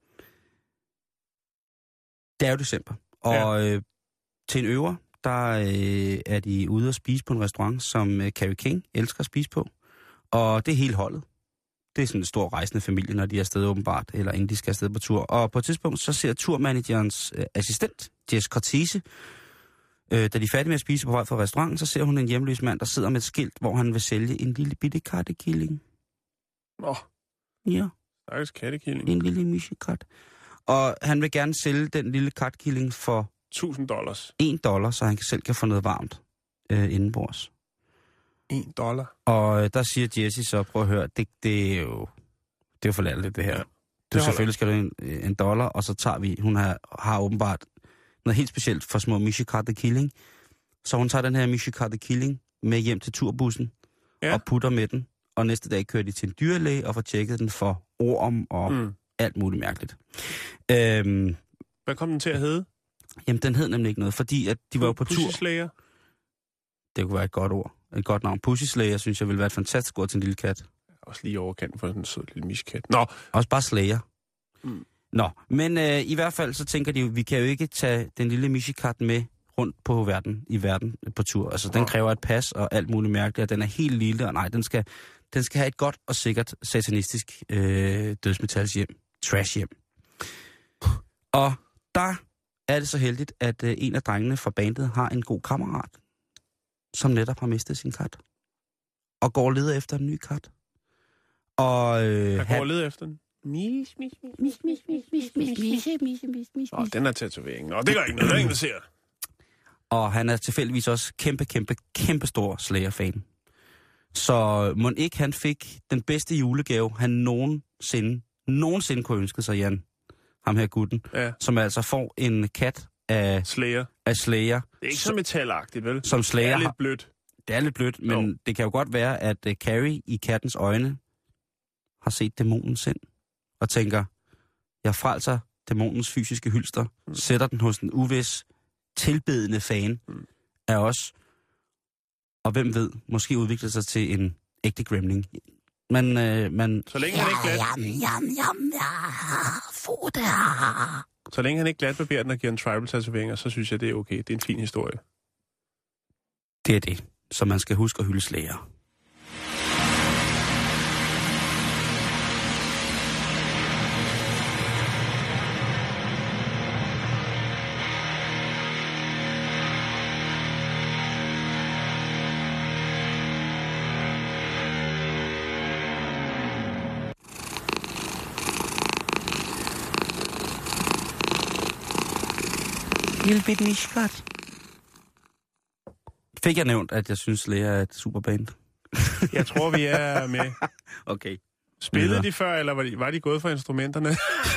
C: det er jo december. Og ja. øh, til en øver, der øh, er de ude at spise på en restaurant, som øh, Kerry King elsker at spise på. Og det er hele holdet. Det er sådan en stor rejsende familie, når de er afsted åbenbart, eller inden de skal afsted på tur. Og på et tidspunkt, så ser turmanagerens øh, assistent, Jess Cortese, øh, da de er færdige med at spise på vej fra restauranten, så ser hun en hjemløs mand, der sidder med et skilt, hvor han vil sælge en lille bitte kattekilling.
D: Åh. Oh.
C: Ja.
D: Stakkels kattekilling.
C: En lille mishikat. Og han vil gerne sælge den lille katkilling for...
D: tusind dollars.
C: En dollar, så han selv kan få noget varmt øh, indenbords.
D: En dollar?
C: Og øh, der siger Jessie så, prøv at høre, det, det er jo... Det er jo for latterligt, det her. Ja, det du selvfølgelig skal du en, en dollar, og så tager vi... Hun har, har åbenbart noget helt specielt for små mishikat killing. Så hun tager den her mishikat killing med hjem til turbussen, ja. Og putter med den. Og næste dag kører de til en dyrlæge og får tjekket den for orm og mm. alt muligt mærkeligt. Øhm,
D: Hvad kom den til at hedde?
C: Jamen, den hed nemlig ikke noget, fordi at de var jo på tur.
D: Pussy Slayer?
C: Det kunne være et godt ord. Et godt navn. Pussy Slayer, synes jeg, ville være et fantastisk ord til en lille kat.
D: Også lige overkanten for sådan en sød lille miskat. Nå.
C: Også bare Slayer.
D: Mm.
C: Nå, men øh, i hvert fald så tænker de jo, vi kan jo ikke tage den lille mishikat med rundt på verden, i verden på tur. Altså, den kræver et pas og alt muligt mærkeligt, og den er helt lille, og nej, den skal... Den skal have et godt og sikkert satanistisk øh, dødsmetals hjem. Trash hjem. Og der er det så heldigt, at øh, en af drengene fra bandet har en god kammerat, som netop har mistet sin kat. Og går og leder efter en ny kat. Og øh,
D: der går
C: han...
D: og leder efter den? Mis, mis, mis, mis, mis, mis, mis, mis, mis, mis, mis. Åh, den er tatoveringen. Åh, det gør ikke noget, der er ingen, der ser.
C: Og han er tilfældigvis også kæmpe, kæmpe, kæmpe stor Slayer-fan. Så må ikke han fik den bedste julegave, han nogensinde, nogensinde kunne ønske sig, Jan. Ham her gutten.
D: Ja. Som
C: altså får en kat af
D: Slayer.
C: Af Slayer.
D: Det er ikke så metalagtigt, vel?
C: Som Slayer
D: det er lidt
C: har,
D: blødt.
C: det er lidt blødt, men jo. Det kan jo godt være, at uh, Carrie i kattens øjne har set dæmonens sind og tænker, jeg frelser dæmonens fysiske hylster, mm. sætter den hos en uvis, tilbedende fan mm. af os, og hvem ved, måske udvikler sig til en ægte gremling. Men, øh, man...
D: Så længe han ikke glat...
A: Jam, jam, jam, ja, få det.
D: Så længe han ikke glatbarberer den og giver en tribal-tatoveringer, så synes jeg, det er okay. Det er en fin historie.
C: Det er det, så man skal huske at hylde Slayer. Lille bit miskat. Fik jeg nævnt, at jeg synes, Slayer er et superband?
D: Jeg tror, vi er med.
C: Okay.
D: Spillede de før, eller var de, var de gået for instrumenterne?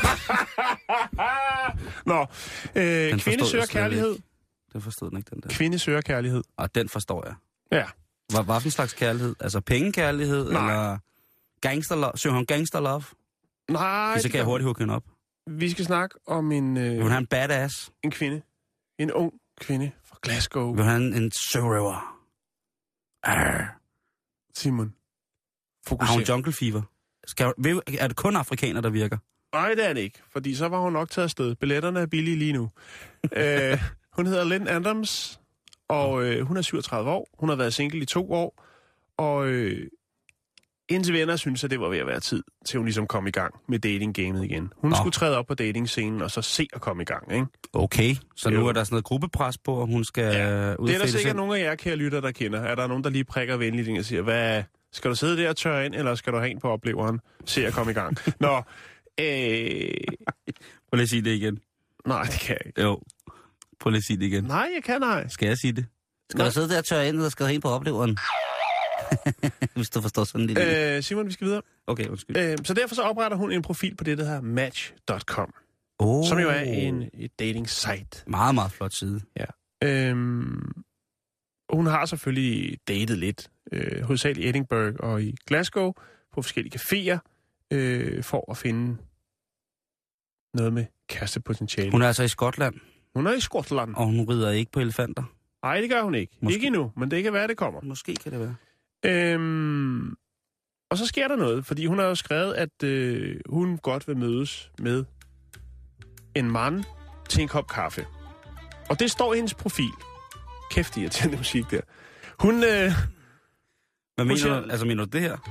D: Nå, øh, kvinde søger kærlighed.
C: Den forstod den ikke, den der.
D: Kvinde søger kærlighed.
C: Og den forstår jeg.
D: Ja.
C: Hvad, hvad for en slags kærlighed? Altså pengekærlighed?
D: Nej.
C: Eller gangsterlove? Søger hun gangsterlove?
D: Nej.
C: Så kan jeg hurtigt hugge hende op.
D: Vi skal snakke om en... Øh,
C: Vil hun have en badass?
D: En kvinde. En ung kvinde fra Glasgow.
C: Vil hun have en, en sørøver? Arr.
D: Simon.
C: Fokuser. Har hun jungle fever? Skal, er det kun afrikanere, der virker?
D: Nej, det er det ikke. Fordi så var hun nok taget afsted. Billetterne er billige lige nu. øh, hun hedder Lynn Adams, og øh, hun er syvogtredive år. Hun har været single i to år. Og øh, hendes venner synes, at det var ved at være tid, til hun ligesom kom i gang med datinggamet igen. Hun Nå. skulle træde op på datingscenen, og så se at komme i gang, ikke?
C: Okay, så
D: jo.
C: Nu er der sådan noget gruppepres på, om hun skal
D: ja.
C: ud.
D: Det er der sikkert nogle af jer, kære lytter, der kender. Er der nogen, der lige prikker venligt og siger, hvad, skal du sidde der og tørre ind, eller skal du have en på opleveren? Se at komme i gang. Nå, øh...
C: Prøv lige at sige det igen.
D: Nej, det kan jeg ikke.
C: Jo, prøv lige at sige det igen.
D: Nej, jeg kan nej.
C: Skal jeg sige det? Skal Nej. du sidde der og tørre ind, eller skal du have en på opleveren? Hvis du forstår sådan lidt.
D: Øh, Simon, vi skal videre.
C: Okay, undskyld.
D: Øh, så derfor så opretter hun en profil på det, der hedder match punktum com.
C: Oh.
D: Som jo er en et dating site.
C: Meget, meget flot side.
D: Ja. Øhm, hun har selvfølgelig datet lidt. Øh, hovedsageligt i Edinburgh og i Glasgow. På forskellige caféer. Øh, for at finde noget med kærestepotentiale.
C: Hun er altså i Skotland.
D: Hun er i Skotland.
C: Og hun rider ikke på elefanter.
D: Nej, det gør hun ikke. Måske. Ikke endnu, men det kan være, det kommer.
C: Måske kan det være.
D: Øhm, og så sker der noget, fordi hun har jo skrevet, at øh, hun godt vil mødes med en mand til en kop kaffe. Og det står i hendes profil. Kæft, irriterende musik der. Hun... Øh,
C: Hvad
D: hun
C: mener
D: siger,
C: du? Altså, mener du det her?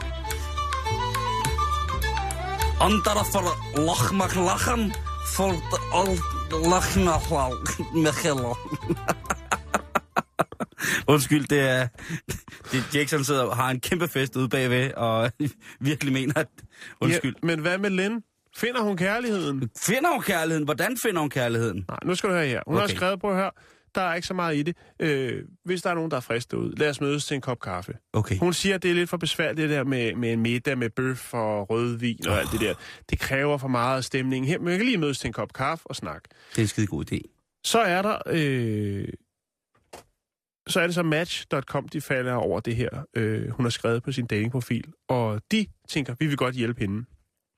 C: Andara for lachmak lachen, for al lachmak mechela. Undskyld, det er... Det, Jackson sidder og har en kæmpe fest ude bagved, og virkelig mener, at... Undskyld.
D: Ja, men hvad med Lynn? Finder hun kærligheden?
C: Finder hun kærligheden? Hvordan finder hun kærligheden?
D: Nej, nu skal du høre her. Hun okay. har skrevet på her, der er ikke så meget i det. Øh, hvis der er nogen, der er frisk derude, lad os mødes til en kop kaffe. Okay. Hun siger, at det er lidt for besværligt, det der med, med en middag, med bøf og rødvin og oh. alt det der. Det kræver for meget stemning her, men jeg kan lige mødes til en kop kaffe og snakke.
C: Det er en skide god idé.
D: Så er der... Øh, så er det så match punktum com, de falder over det her, øh, hun har skrevet på sin datingprofil. Og de tænker, vi vil godt hjælpe hende.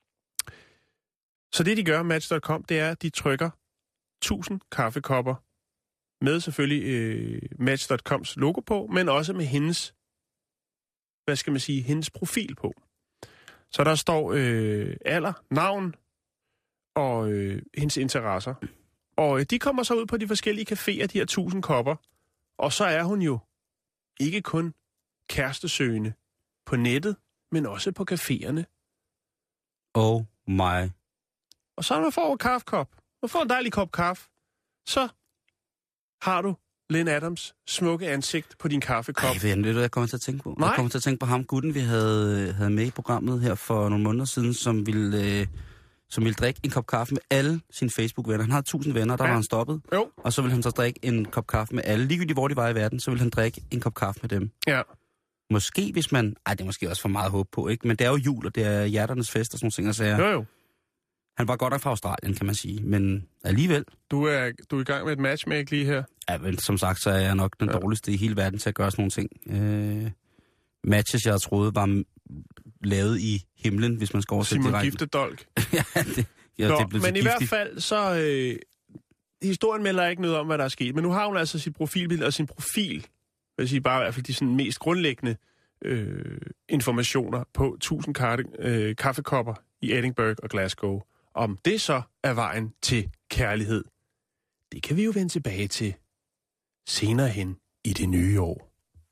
D: Så det, de gør, match punktum com, det er, at de trykker tusind kaffekopper med selvfølgelig øh, match punktum coms logo på, men også med hendes, hvad skal man sige, hendes profil på. Så der står øh, alder, navn og øh, hendes interesser. Og øh, de kommer så ud på de forskellige caféer, de her tusind kopper. Og så er hun jo ikke kun kærestesøgende på nettet, men også på caféerne.
C: Oh my.
D: Og så når man får en kaffekop, man får en dejlig kop kaffe, så har du Lynn Adams smukke ansigt på din kaffekop.
C: Ej, ved du, hvad jeg kommer til at tænke på?
D: Nej.
C: Jeg kommer til at tænke på ham, gutten, vi havde, havde med i programmet her for nogle måneder siden, som ville, øh, som ville drikke en kop kaffe med alle sine Facebook-venner. Han havde tusind venner, der ja. var han stoppet.
D: Jo.
C: Og så ville han så drikke en kop kaffe med alle. Ligegyldigt hvor de var i verden, så ville han drikke en kop kaffe med dem.
D: Ja.
C: Måske hvis man... Ej, det er måske også for meget håb på, ikke? Men det er jo jul, og det er hjerternes fest og sådan nogle ting, og sager.
D: Jo, jo.
C: Han var godt nok fra Australien, kan man sige, men alligevel.
D: Du er, du er i gang med et matchmake lige her.
C: Ja, men som sagt, så er jeg nok den ja. dårligste i hele verden til at gøre sådan nogle ting. Øh, matches, jeg troede, var lavet i himlen, hvis man skal oversætte
D: Simon
C: direkte.
D: Giftedolk.
C: ja, det, ja,
D: Nå,
C: det blev
D: men i
C: giftigt.
D: hvert fald, så... Øh, historien melder ikke noget om, hvad der er sket. Men nu har hun altså sit profilbillede og sin profil. Jeg siger bare i hvert fald de sådan mest grundlæggende øh, informationer på tusind karte, øh, kaffekopper i Edinburgh og Glasgow. Om det så er vejen til kærlighed, det kan vi jo vende tilbage til senere hen i det nye år.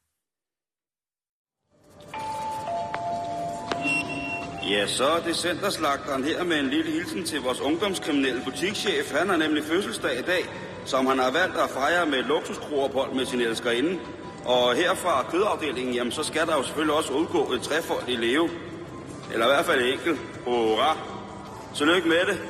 G: Ja, så er det centerslagteren her med en lille hilsen til vores ungdomskriminelle butikschef. Han har nemlig fødselsdag i dag, som han har valgt at fejre med et luksuskroophold med sin elskerinde. Og her fra kødafdelingen, jamen så skal der jo selvfølgelig også udgå et trefold i leve. Eller i hvert fald et enkelt. Hurra! Tillykke med det.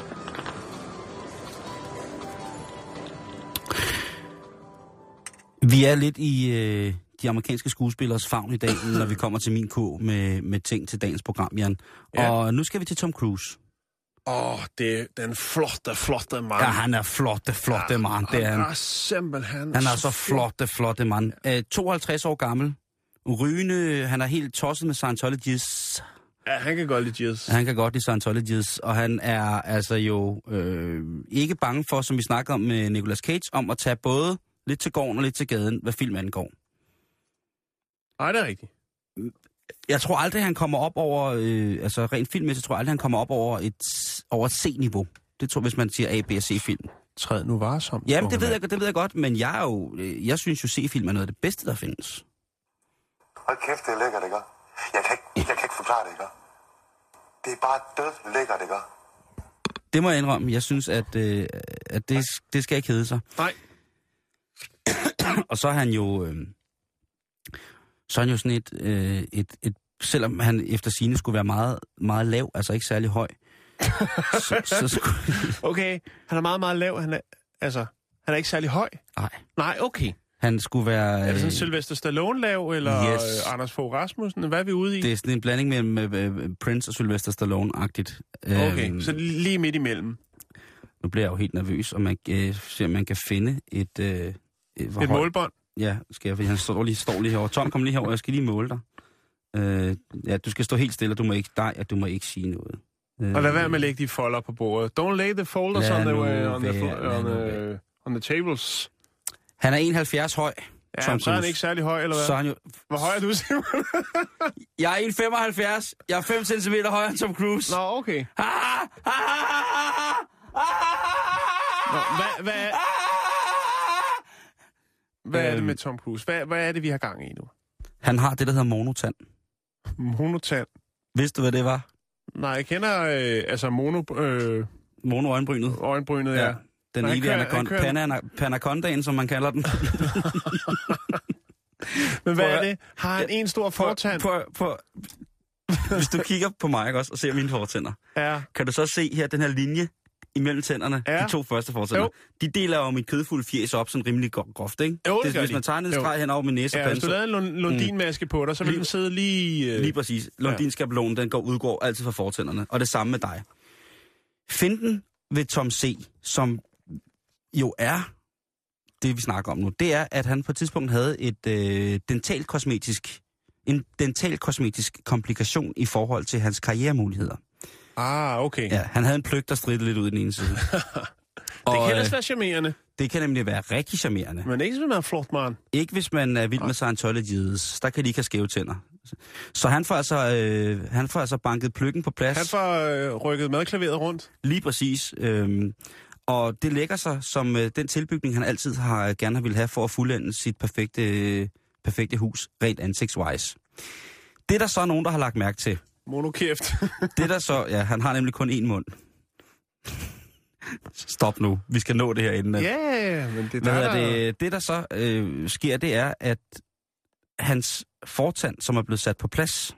C: Vi er lidt i øh, de amerikanske skuespillers favn i dag, når vi kommer til min ko med, med ting til dagens program, Jan. Ja. Og nu skal vi til Tom Cruise.
D: Åh, oh, det er den flotte, flotte mand.
C: Ja, han er flotte, flotte ja, mand. Det er han.
D: Han er simpelthen...
C: Han er så flotte, flotte mand. Ja. Uh, tooghalvtreds år gammel. Rygende. Han er helt tosset med Scientologists.
D: Ja, han kan godt lide jazz.
C: Han kan godt lide Scientologists, og han er altså jo øh, ikke bange for, som vi snakker om med Nicolas Cage, om at tage både lidt til gården og lidt til gaden, hvad film angår.
D: Nej, det er rigtigt.
C: Jeg tror aldrig, han kommer op over, øh, altså rent filmmæssigt, tror jeg aldrig, han kommer op over et, over et C-niveau. Det tror jeg, hvis man siger A, B og C-film.
D: Træd nu varsom.
C: Jamen, det ved, jeg, det ved jeg godt, men jeg er jo, jeg synes jo, C-film er noget af det bedste, der findes.
B: Hold kæft, det er lækkert, ikke? Jeg kan ikke, jeg kan ikke forklare det, ikke? Det er bare død lækkert, ikke?
C: Det må jeg indrømme. Jeg synes, at, øh, at det, det skal ikke hedde sig.
D: Nej.
C: Og så er han jo... Øh, så er han jo sådan et, øh, et, et... Selvom han efter sigende skulle være meget, meget lav, altså ikke særlig høj. så, så skulle...
D: Okay, han er meget, meget lav. Han er, altså, han er ikke særlig høj?
C: Nej.
D: Nej, okay.
C: Han skulle være...
D: Er det sådan Sylvester Stallone-lav, eller yes. Anders Fogh Rasmussen? Hvad er vi ude i?
C: Det er sådan en blanding mellem uh, Prince og Sylvester Stallone-agtigt.
D: Okay,
C: um,
D: så lige midt imellem.
C: Nu bliver jeg jo helt nervøs, og man uh, ser, om man kan finde et... Uh, et
D: et høj... målbånd?
C: Ja, skal jeg, fordi han står lige, står lige herovre. Tom, kom lige herover, jeg skal lige måle dig. Uh, ja, du skal stå helt stille, og du må ikke, dig, og du må ikke sige noget. Uh,
D: og lad være med at lægge de folder på bordet. Don't lay the folders on the, way, on, the, on, the, on the tables.
C: Han er enoghalvfjerds høj.
D: Ja, så er han ikke særlig høj, eller hvad?
C: Så han jo...
D: Hvor høj er du, Simon?
C: Jeg er en komma femoghalvfjerds. Jeg er fem centimeter højere end Tom Cruise.
D: Nå, okay.
C: Ah, ah,
D: Nå, hvad, hvad, er, hvad er det med Tom Cruise? Hvad, hvad er det, vi har gang i nu?
C: Han har det, der hedder monotand.
D: Monotand?
C: Vidste du, hvad det var?
D: Nej, jeg kender øh, altså mono... Øh,
C: Mono-øjenbrynet.
D: Øjenbrynet, ja. ja.
C: Den evige anacondaen, panacondaen, som man kalder den.
D: Men hvad er det? Har han en stor fortand?
C: På, på, på, hvis du kigger på mig ikke også, og ser mine fortænder, ja. Kan du så se her den her linje imellem tænderne, ja. De to første fortænder. Jo. De deler jo mit kødfulde fjes op sådan rimelig groft, ikke?
D: Jo, det
C: det, hvis man tager en streg hen over min næse.
D: Ja, hvis du lavede en Lundin-maske på dig, så vil den sidde lige...
C: Øh... Lige præcis. Lundin-skabelonen, den går, udgår altid fra fortænderne. Og det samme med dig. Finden ved Tom C., som jo er det, vi snakker om nu, det er, at han på et tidspunkt havde et øh, dentalkosmetisk, en dentalkosmetisk komplikation i forhold til hans karrieremuligheder.
D: Ah, okay.
C: Ja, han havde en pløk, der stridte lidt ud i den ene side.
D: det
C: og,
D: kan ellers være charmerende.
C: Det kan nemlig være rigtig charmerende.
D: Men ikke hvis man er flot, man.
C: Ikke hvis man er vild med Scientologies. Der kan de ikke have skæve tænder. Så han får altså, øh, han får altså banket pløkken på plads.
D: Han får øh, rykket madklaveret rundt.
C: Lige præcis. Øh, og det lægger sig som øh, den tilbygning, han altid har gerne har ville have for at fuldende sit perfekte, øh, perfekte hus, rent ansigtswise. Det er der så nogen, der har lagt mærke til.
D: Monokæft.
C: det der så, ja, han har nemlig kun én mund. Stop nu, vi skal nå det her inden.
D: Ja, yeah, men det der...
C: Hvad det, det der så øh, sker, det er, at hans fortand, som er blevet sat på plads,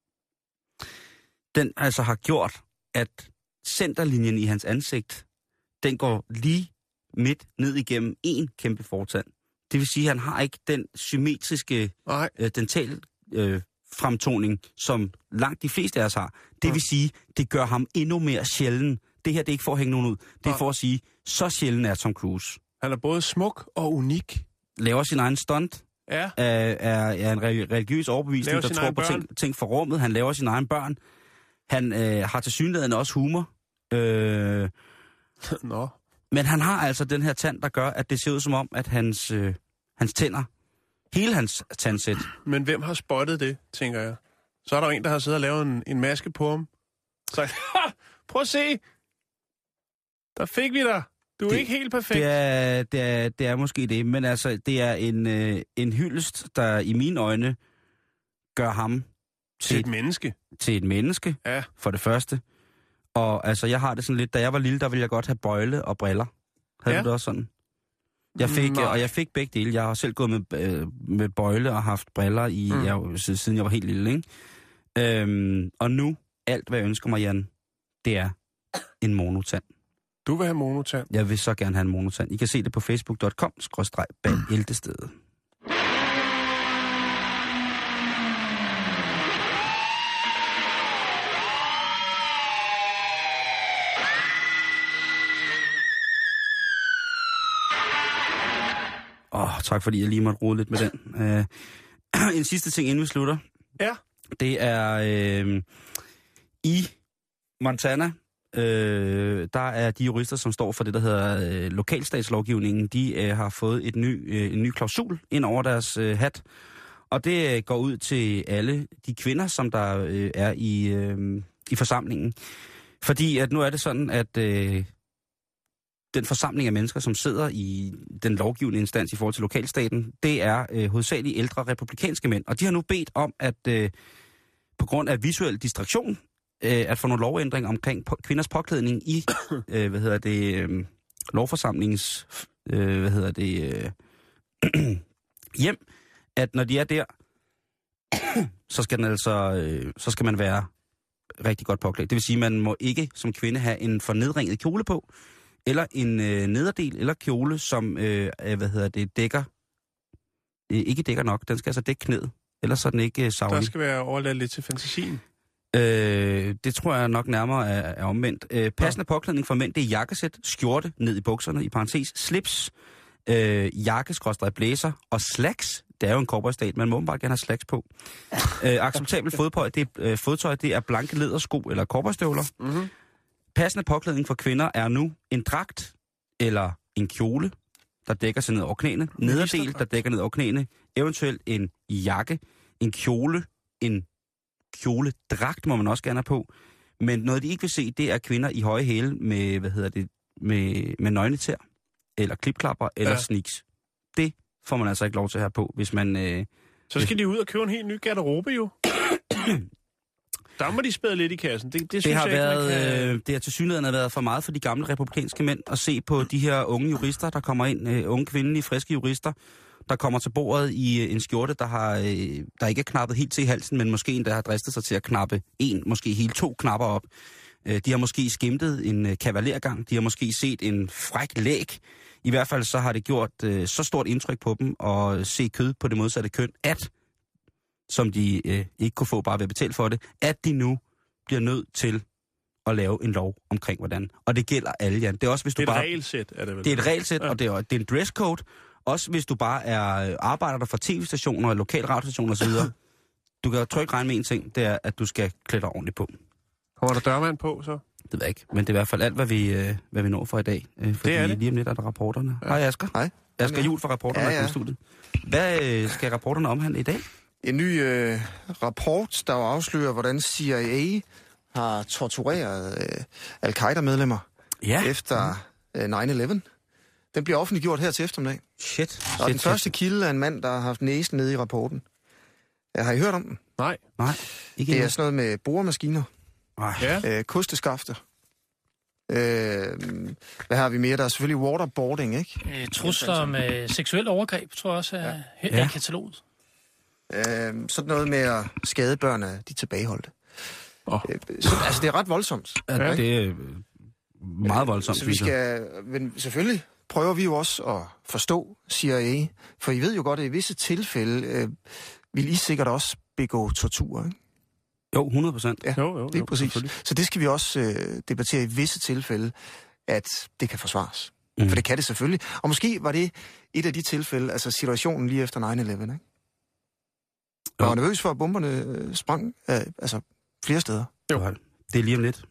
C: den altså har gjort, at centerlinjen i hans ansigt, den går lige midt ned igennem en kæmpe fortand. Det vil sige, at han har ikke den symmetriske øh, dental øh, fremtoning, som langt de fleste af os har. Det vil sige, det gør ham endnu mere sjælden det her det er ikke for at hænge nogen ud. Det er for at sige, så sjældent er Tom Cruise.
D: Han er både smuk og unik.
C: Laver sin egen stunt.
D: Ja.
C: Er, er, er en religiøs overbevisning, der tror på ting, ting for rummet. Han laver sine egne børn. Han øh, har tilsyneladende også humor. Øh,
D: Nå.
C: men han har altså den her tand, der gør, at det ser ud som om, at hans, øh, hans tænder, hele hans tandsæt...
D: Men hvem har spottet det, tænker jeg? Så er der jo en, der har siddet og lavet en, en maske på ham. Så prøv at se! Der fik vi dig! Du er
C: det,
D: ikke helt perfekt.
C: Det er, det, er, det er måske det, men altså, det er en, øh, en hyldest, der i mine øjne gør ham
D: til et menneske.
C: Til et menneske,
D: ja.
C: For det første. Og altså, jeg har det sådan lidt, da jeg var lille, der ville jeg godt have bøjle og briller. Havde ja. du det også sådan? Jeg fik, Nej. og jeg fik begge dele. Jeg har selv gået med, øh, med bøjle og haft briller, i, mm. jeg, siden jeg var helt lille, ikke? Øhm, og nu, alt hvad jeg ønsker mig, Jan, det er en monotand.
D: Du vil have monotand?
C: Jeg vil så gerne have en monotand. I kan se det på facebook punktum com skråstreg bag Æltestedet. Åh, oh, tak fordi jeg lige måtte rode lidt med den. Uh, en sidste ting, inden vi slutter.
D: Ja.
C: Det er øh, i Montana, øh, der er de jurister, som står for det, der hedder øh, lokalstatslovgivningen, de øh, har fået et ny, øh, en ny klausul ind over deres øh, hat. Og det øh, går ud til alle de kvinder, som der øh, er i, øh, i forsamlingen. Fordi at nu er det sådan, at... Øh, den forsamling af mennesker, som sidder i den lovgivende instans i forhold til lokalstaten, det er øh, hovedsageligt ældre republikanske mænd. Og de har nu bedt om, at øh, på grund af visuel distraktion, øh, at få nogle lovændringer omkring på, kvinders påklædning i, øh, hvad hedder det, øh, lovforsamlingens, øh, hvad hedder det, øh, hjem, at når de er der, så skal, den altså, øh, så skal man være rigtig godt påklædt. Det vil sige, at man må ikke som kvinde have en fornedringet kjole på, eller en øh, nederdel eller kjole, som øh, hvad hedder det, dækker, øh, ikke dækker nok. Den skal altså dække knæet, ellers er den ikke øh, savlig.
D: Der skal være overladt lidt til fantasien.
C: Øh, det tror jeg nok nærmere er, er omvendt. Øh, passende ja. Påklædning for mænd, det er jakkesæt, skjorte ned i bukserne, i parentes, slips, øh, jakkeskrådstræk blæser og slacks. Det er jo en cowboystat, man må bare gerne have slacks på. øh, acceptabel fodtøj, det er, øh, fodtøj, det er blanke lædersko eller cowboystøvler. Mhm. Passende påklædning for kvinder er nu en dragt eller en kjole, der dækker sig ned over knæene. Nederdel, der dækker ned over knæene. Eventuelt en jakke, en kjole, en kjoledragt må man også gerne have på. Men noget, de ikke vil se, det er kvinder i høje hæle med, hvad hedder det, med, med nøgnetær, eller klipklapper, eller ja. Sneaks. Det får man altså ikke lov til at have på, hvis man... Øh,
D: Så skal hvis... de ud og købe en helt ny garderobe jo. Der må de spæde lidt i kassen. Det, det,
C: det
D: synes
C: har
D: jeg
C: været,
D: ikke, kan...
C: det har tilsyneladende været for meget for de gamle republikanske mænd at se på de her unge jurister, der kommer ind, uh, unge kvindelige, friske jurister, der kommer til bordet i uh, en skjorte, der har uh, der ikke er knappet helt til i halsen, men måske en, der har dristet sig til at knappe en, måske helt to knapper op. Uh, de har måske skimtet en uh, kavalergang, de har måske set en fræk læg. I hvert fald så har det gjort uh, så stort indtryk på dem at se kød på det modsatte køn, at som de øh, ikke kunne få bare ved at betale for det, at de nu bliver nødt til at lave en lov omkring hvordan. Og det gælder alle, Jan. Det er også, hvis du
D: det er
C: bare...
D: et regelsæt, er det vel?
C: Det er et regelsæt, ja. Og det er, det er en dresscode. Også hvis du bare er arbejder der for tv-stationer, lokale radiostationer osv. Du kan jo trygt regne med en ting, det er, at du skal klæde dig ordentligt på.
D: Kommer der dørmand på, så?
C: Det ved jeg ikke, men det er i hvert fald alt, hvad vi, øh, hvad vi når for i dag. Øh, fordi
D: det er det.
C: Lige om lidt er der rapporterne. Ja. Hej Asger.
H: Hej.
C: Asger Juhl fra rapporterne ja, ja. i studiet. Hvad øh, skal rapporterne omhandle i dag?
H: En ny øh, rapport, der afslører, hvordan C I A har tortureret øh, al-Qaida-medlemmer ja. efter øh, nine eleven. Den bliver offentliggjort her til eftermiddag.
C: Shit. shit
H: Og den
C: shit,
H: første
C: shit.
H: kilde er en mand, der har haft næsen nede i rapporten. Har I hørt om den?
D: Nej.
C: Nej. Ikke
H: det er
C: noget.
H: sådan noget med boremaskiner.
C: Ja.
H: Øh, kosteskafter. Øh, hvad har vi mere? Der er selvfølgelig waterboarding, ikke?
I: Øh, trusler med seksuel overgreb, tror jeg også er ja. her ja. i kataloget.
H: Øh, sådan noget med at skade børn af de tilbageholdte. Oh. Øh, så, altså, det er ret voldsomt.
C: Ja,
H: ikke?
C: det er meget voldsomt.
H: Så vi skal, men selvfølgelig prøver vi jo også at forstå C I A, for I ved jo godt, at i visse tilfælde øh, vil I sikkert også begå tortur, ikke?
C: Jo, hundrede procent.
H: Ja,
D: jo, jo,
H: det er
D: jo,
H: præcis. Så det skal vi også øh, debattere i visse tilfælde, at det kan forsvares. Mm. For det kan det selvfølgelig. Og måske var det et af de tilfælde, altså situationen lige efter nine eleven, ikke? Jeg var nervøs for, at bomberne sprang øh, altså flere steder.
C: Jo. Det er lige om lidt.